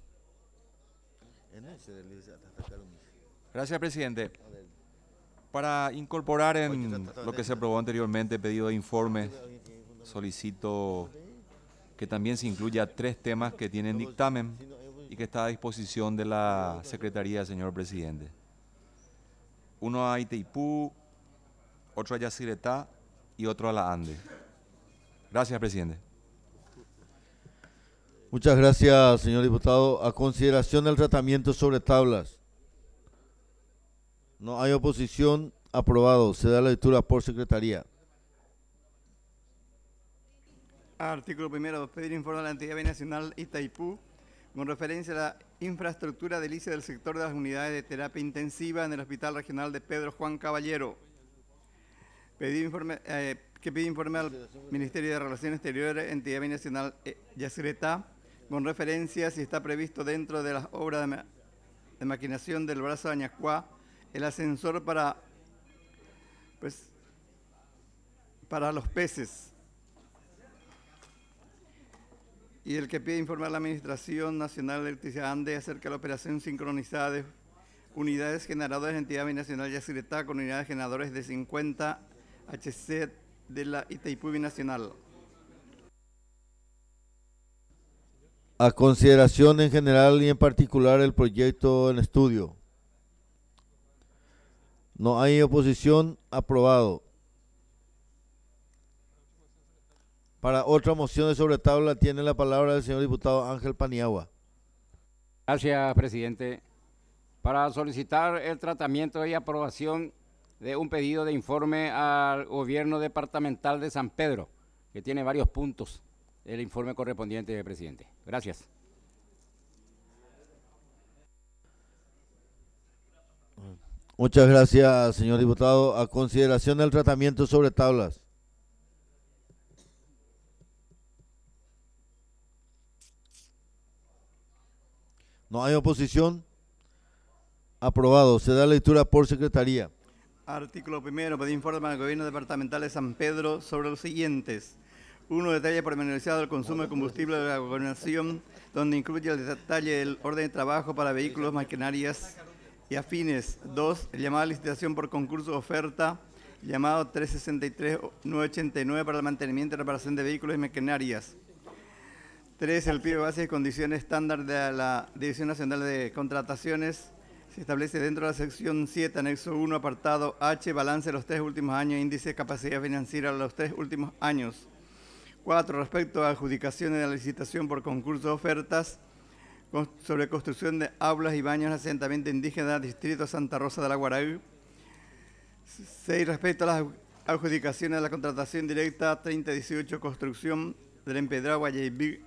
Gracias, presidente. Para incorporar en lo que se aprobó anteriormente, pedido de informe, solicito que también se incluya 3 temas que tienen dictamen y que está a disposición de la Secretaría, señor presidente. Uno a Itaipú, otro a Yacyretá y otro a la Ande. Gracias, presidente. Muchas gracias, señor diputado. A consideración del tratamiento sobre tablas. No hay oposición. Aprobado. Se da la lectura por secretaría. Artículo primero. Pedir informe a la entidad binacional Itaipú con referencia a la infraestructura edilicia del sector de las unidades de terapia intensiva en el Hospital Regional de Pedro Juan Caballero. Que pide informe al Ministerio de Relaciones Exteriores, entidad binacional Yacyretá, con referencia a si está previsto dentro de las obras de maquinación del brazo de Añascuá el ascensor para los peces. Y el que pide informar a la Administración Nacional de Electricidad ANDE acerca de la operación sincronizada de unidades generadoras de entidad binacional Yacyretá con unidades generadoras de 50 HC de la Itaipú binacional. A consideración en general y en particular el proyecto en estudio. No hay oposición. Aprobado. Para otra moción de sobre tabla tiene la palabra el señor diputado Ángel Paniagua. Gracias, presidente. Para solicitar el tratamiento y aprobación de un pedido de informe al gobierno departamental de San Pedro, que tiene varios puntos, el informe correspondiente, presidente. Gracias. Muchas gracias, señor diputado. A consideración del tratamiento sobre tablas. No hay oposición. Aprobado. Se da lectura por secretaría. Artículo primero. Pedir informe al Gobierno Departamental de San Pedro sobre los siguientes. 1. Detalle pormenorizado del consumo de combustible de la gobernación, donde incluye el detalle del orden de trabajo para vehículos, maquinarias y afines. 2. Llamada a licitación por concurso de oferta, llamado 363-989 para el mantenimiento y reparación de vehículos y maquinarias. 3. El pliego de bases y condiciones estándar de la División Nacional de Contrataciones. Se establece dentro de la sección 7, anexo 1, apartado H, balance de los 3 últimos años, índice de capacidad financiera de los 3 últimos años. 4. Respecto a adjudicaciones de la licitación por concurso de ofertas sobre construcción de aulas y baños en asentamiento indígena, distrito Santa Rosa de la Guaraí. 6. Respecto a las adjudicaciones de la contratación directa 3018, construcción del empedrado Guayaibí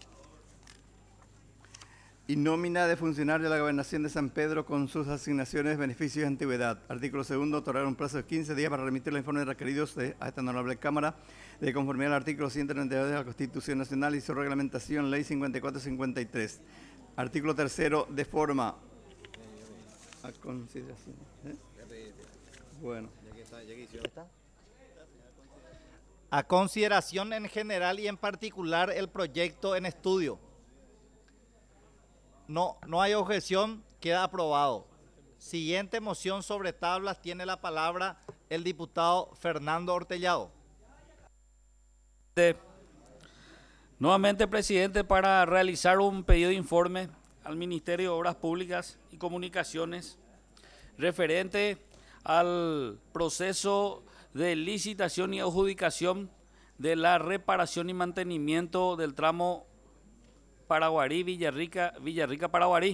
y nómina de funcionarios de la Gobernación de San Pedro con sus asignaciones, beneficios y antigüedad. Artículo 2. Otorgar un plazo de 15 días para remitir los informes requeridos a esta honorable Cámara de conformidad al artículo 132 de la Constitución Nacional y su reglamentación, Ley 5453. Artículo 3. De forma. A consideración. Bueno. A consideración en general y en particular el proyecto en estudio. No hay objeción, queda aprobado. Siguiente moción sobre tablas, tiene la palabra el diputado Fernando Ortellado. Nuevamente, presidente, para realizar un pedido de informe al Ministerio de Obras Públicas y Comunicaciones referente al proceso de licitación y adjudicación de la reparación y mantenimiento del tramo Paraguarí, Villarrica, Paraguarí.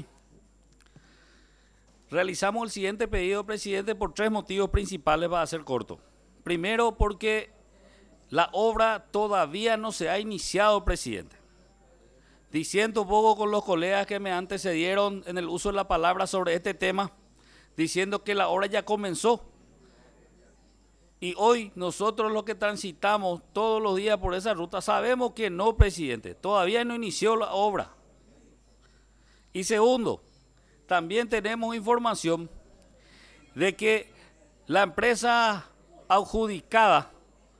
Realizamos el siguiente pedido, presidente, por 3 motivos principales, va a ser corto. Primero, porque la obra todavía no se ha iniciado, presidente. Diciendo un poco con los colegas que me antecedieron en el uso de la palabra sobre este tema, diciendo que la obra ya comenzó. Y hoy nosotros los que transitamos todos los días por esa ruta sabemos que no, presidente, todavía no inició la obra. Y segundo, también tenemos información de que la empresa adjudicada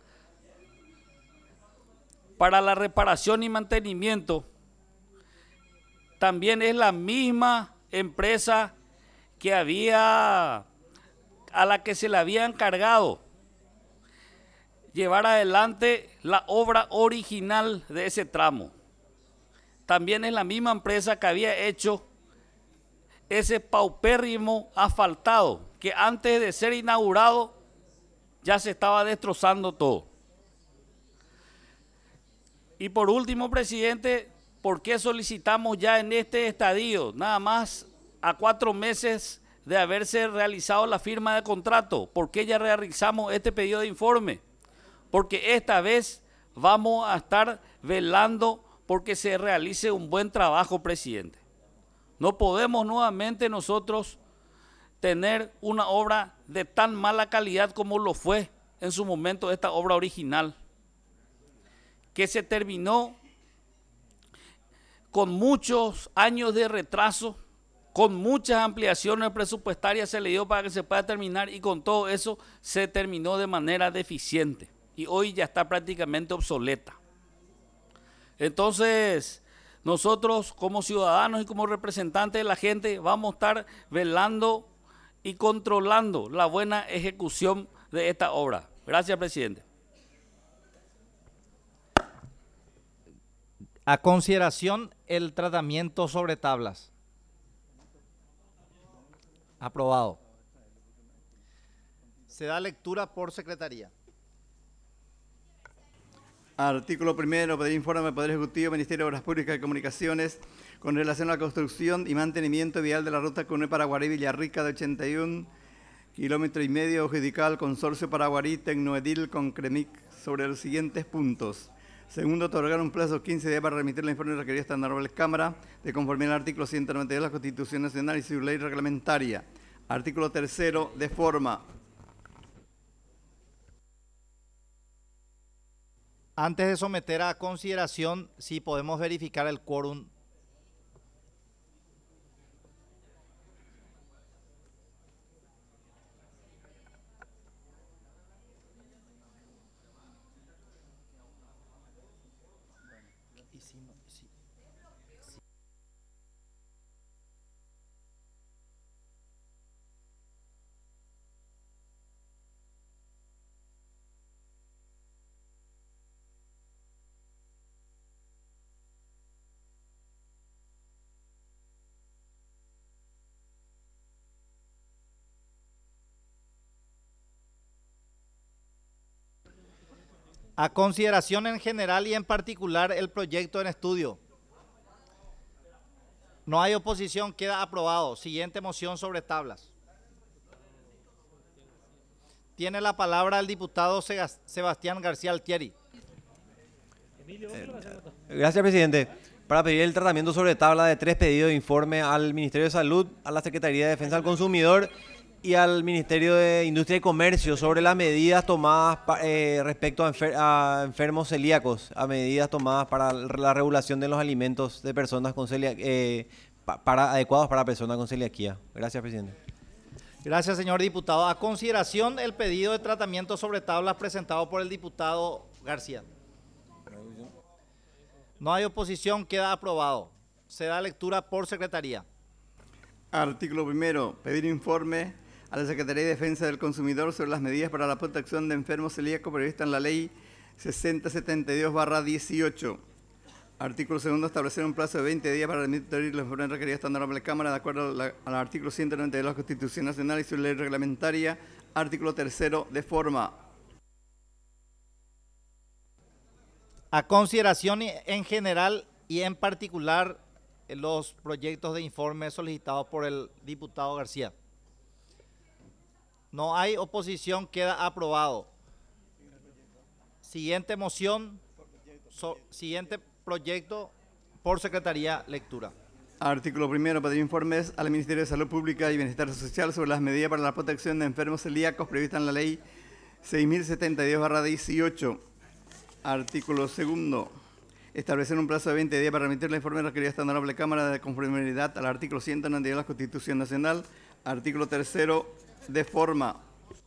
para la reparación y mantenimiento también es la misma empresa que a la que se le había encargado llevar adelante la obra original de ese tramo. También es la misma empresa que había hecho ese paupérrimo asfaltado, que antes de ser inaugurado ya se estaba destrozando todo. Y por último, presidente, ¿por qué solicitamos ya en este estadio, nada más a 4 meses de haberse realizado la firma de contrato? ¿Por qué ya realizamos este pedido de informe? Porque esta vez vamos a estar velando porque se realice un buen trabajo, presidente. No podemos nuevamente nosotros tener una obra de tan mala calidad como lo fue en su momento esta obra original, que se terminó con muchos años de retraso, con muchas ampliaciones presupuestarias se le dio para que se pueda terminar, y con todo eso se terminó de manera deficiente y hoy ya está prácticamente obsoleta. Entonces, nosotros como ciudadanos y como representantes de la gente vamos a estar velando y controlando la buena ejecución de esta obra. Gracias, presidente. A consideración, el tratamiento sobre tablas. Aprobado. Se da lectura por secretaría. Artículo primero, pedir informe al Poder Ejecutivo, Ministerio de Obras Públicas y Comunicaciones con relación a la construcción y mantenimiento vial de la ruta Cunue Paraguarí Villarrica de 81,5 kilómetros adjudicada al Consorcio Paraguarí Tecnoedil con CREMIC sobre los siguientes puntos. Segundo, otorgar un plazo de 15 días para remitir la informe requerida a esta honorable Cámara de conformidad al artículo 192 de la Constitución Nacional y su ley reglamentaria. Artículo tercero, de forma. Antes de someter a consideración, si podemos verificar el quórum. A consideración en general y en particular el proyecto en estudio. No hay oposición, queda aprobado. Siguiente moción sobre tablas. Tiene la palabra el diputado Sebastián García Altieri. Gracias, presidente. Para pedir el tratamiento sobre tabla de 3 pedidos de informe al Ministerio de Salud, a la Secretaría de Defensa del Consumidor y al Ministerio de Industria y Comercio sobre las medidas tomadas respecto a enfermos celíacos, a medidas tomadas para la regulación de los alimentos de personas con adecuados para personas con celiaquía. Gracias, presidente. Gracias, señor diputado. A consideración el pedido de tratamiento sobre tablas presentado por el diputado García. No hay oposición, queda aprobado. Se da lectura por secretaría. Artículo primero, pedir informe a la Secretaría de Defensa del Consumidor sobre las medidas para la protección de enfermos celíacos previstas en la Ley 6072/18. Artículo segundo, establecer un plazo de 20 días para remitir los informes requeridos a esta honorable Cámara de acuerdo al artículo 192 de la Constitución Nacional y su ley reglamentaria. Artículo tercero, de forma. A consideración en general y en particular los proyectos de informe solicitados por el diputado García. No hay oposición, queda aprobado. Siguiente moción, siguiente proyecto por secretaría, lectura. Artículo primero, pedir informes al Ministerio de Salud Pública y Bienestar Social sobre las medidas para la protección de enfermos celíacos previstas en la Ley 6072/18. Artículo segundo, Establecer un plazo de 20 días para remitir la informe requerida a esta honorable Cámara de conformidad al artículo 192 de la Constitución Nacional. Artículo 3º, de forma.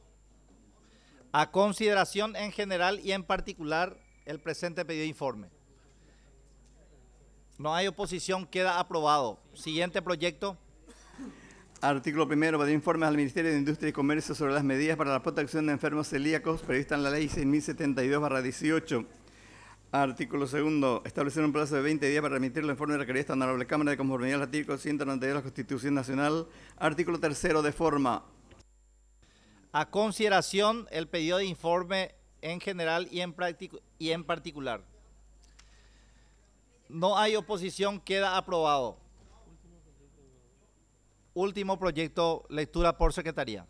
A consideración en general y en particular el presente pedido de informe. No hay oposición, queda aprobado. Siguiente proyecto. Artículo 1º, pedir informes al Ministerio de Industria y Comercio sobre las medidas para la protección de enfermos celíacos previstas en la Ley 6072/18. Artículo 2º, establecer un plazo de 20 días para remitir el informe requerido a esta honorable Cámara de conformidad al artículo 192 de la Constitución Nacional. Artículo 3º, de forma. A consideración el pedido de informe en general y en particular. No hay oposición, queda aprobado. Último proyecto, lectura por secretaría.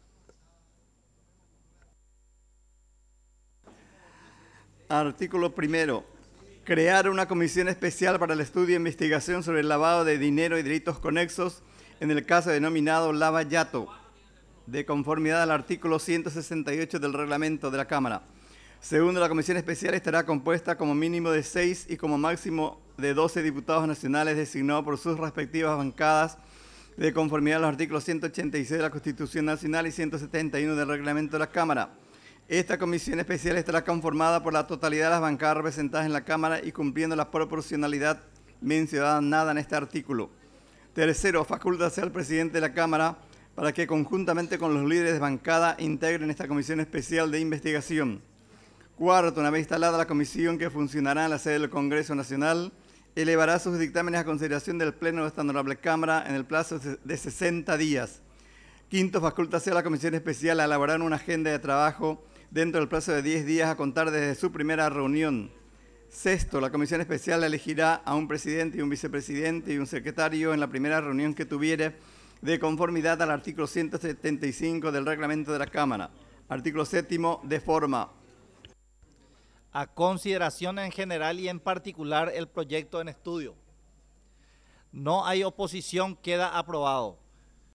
Artículo 1º. Crear una comisión especial para el estudio e investigación sobre el lavado de dinero y delitos conexos en el caso denominado Lavallato, de conformidad al artículo 168 del reglamento de la Cámara. Segundo, la comisión especial estará compuesta como mínimo de 6 y como máximo de 12 diputados nacionales designados por sus respectivas bancadas de conformidad a los artículos 186 de la Constitución Nacional y 171 del reglamento de la Cámara. Esta comisión especial estará conformada por la totalidad de las bancadas representadas en la Cámara y cumpliendo la proporcionalidad mencionada en este artículo. Tercero, facúltase al presidente de la Cámara para que conjuntamente con los líderes de bancada integren esta comisión especial de investigación. Cuarto, una vez instalada la comisión que funcionará en la sede del Congreso Nacional, elevará sus dictámenes a consideración del Pleno de esta honorable Cámara en el plazo de 60 días. Quinto, facultase a la comisión especial a elaborar una agenda de trabajo dentro del plazo de 10 días a contar desde su primera reunión. Sexto, la comisión especial elegirá a un presidente y un vicepresidente y un secretario en la primera reunión que tuviere de conformidad al artículo 175 del reglamento de la Cámara. Artículo 7º, de forma. A consideración en general y en particular el proyecto en estudio. No hay oposición, queda aprobado.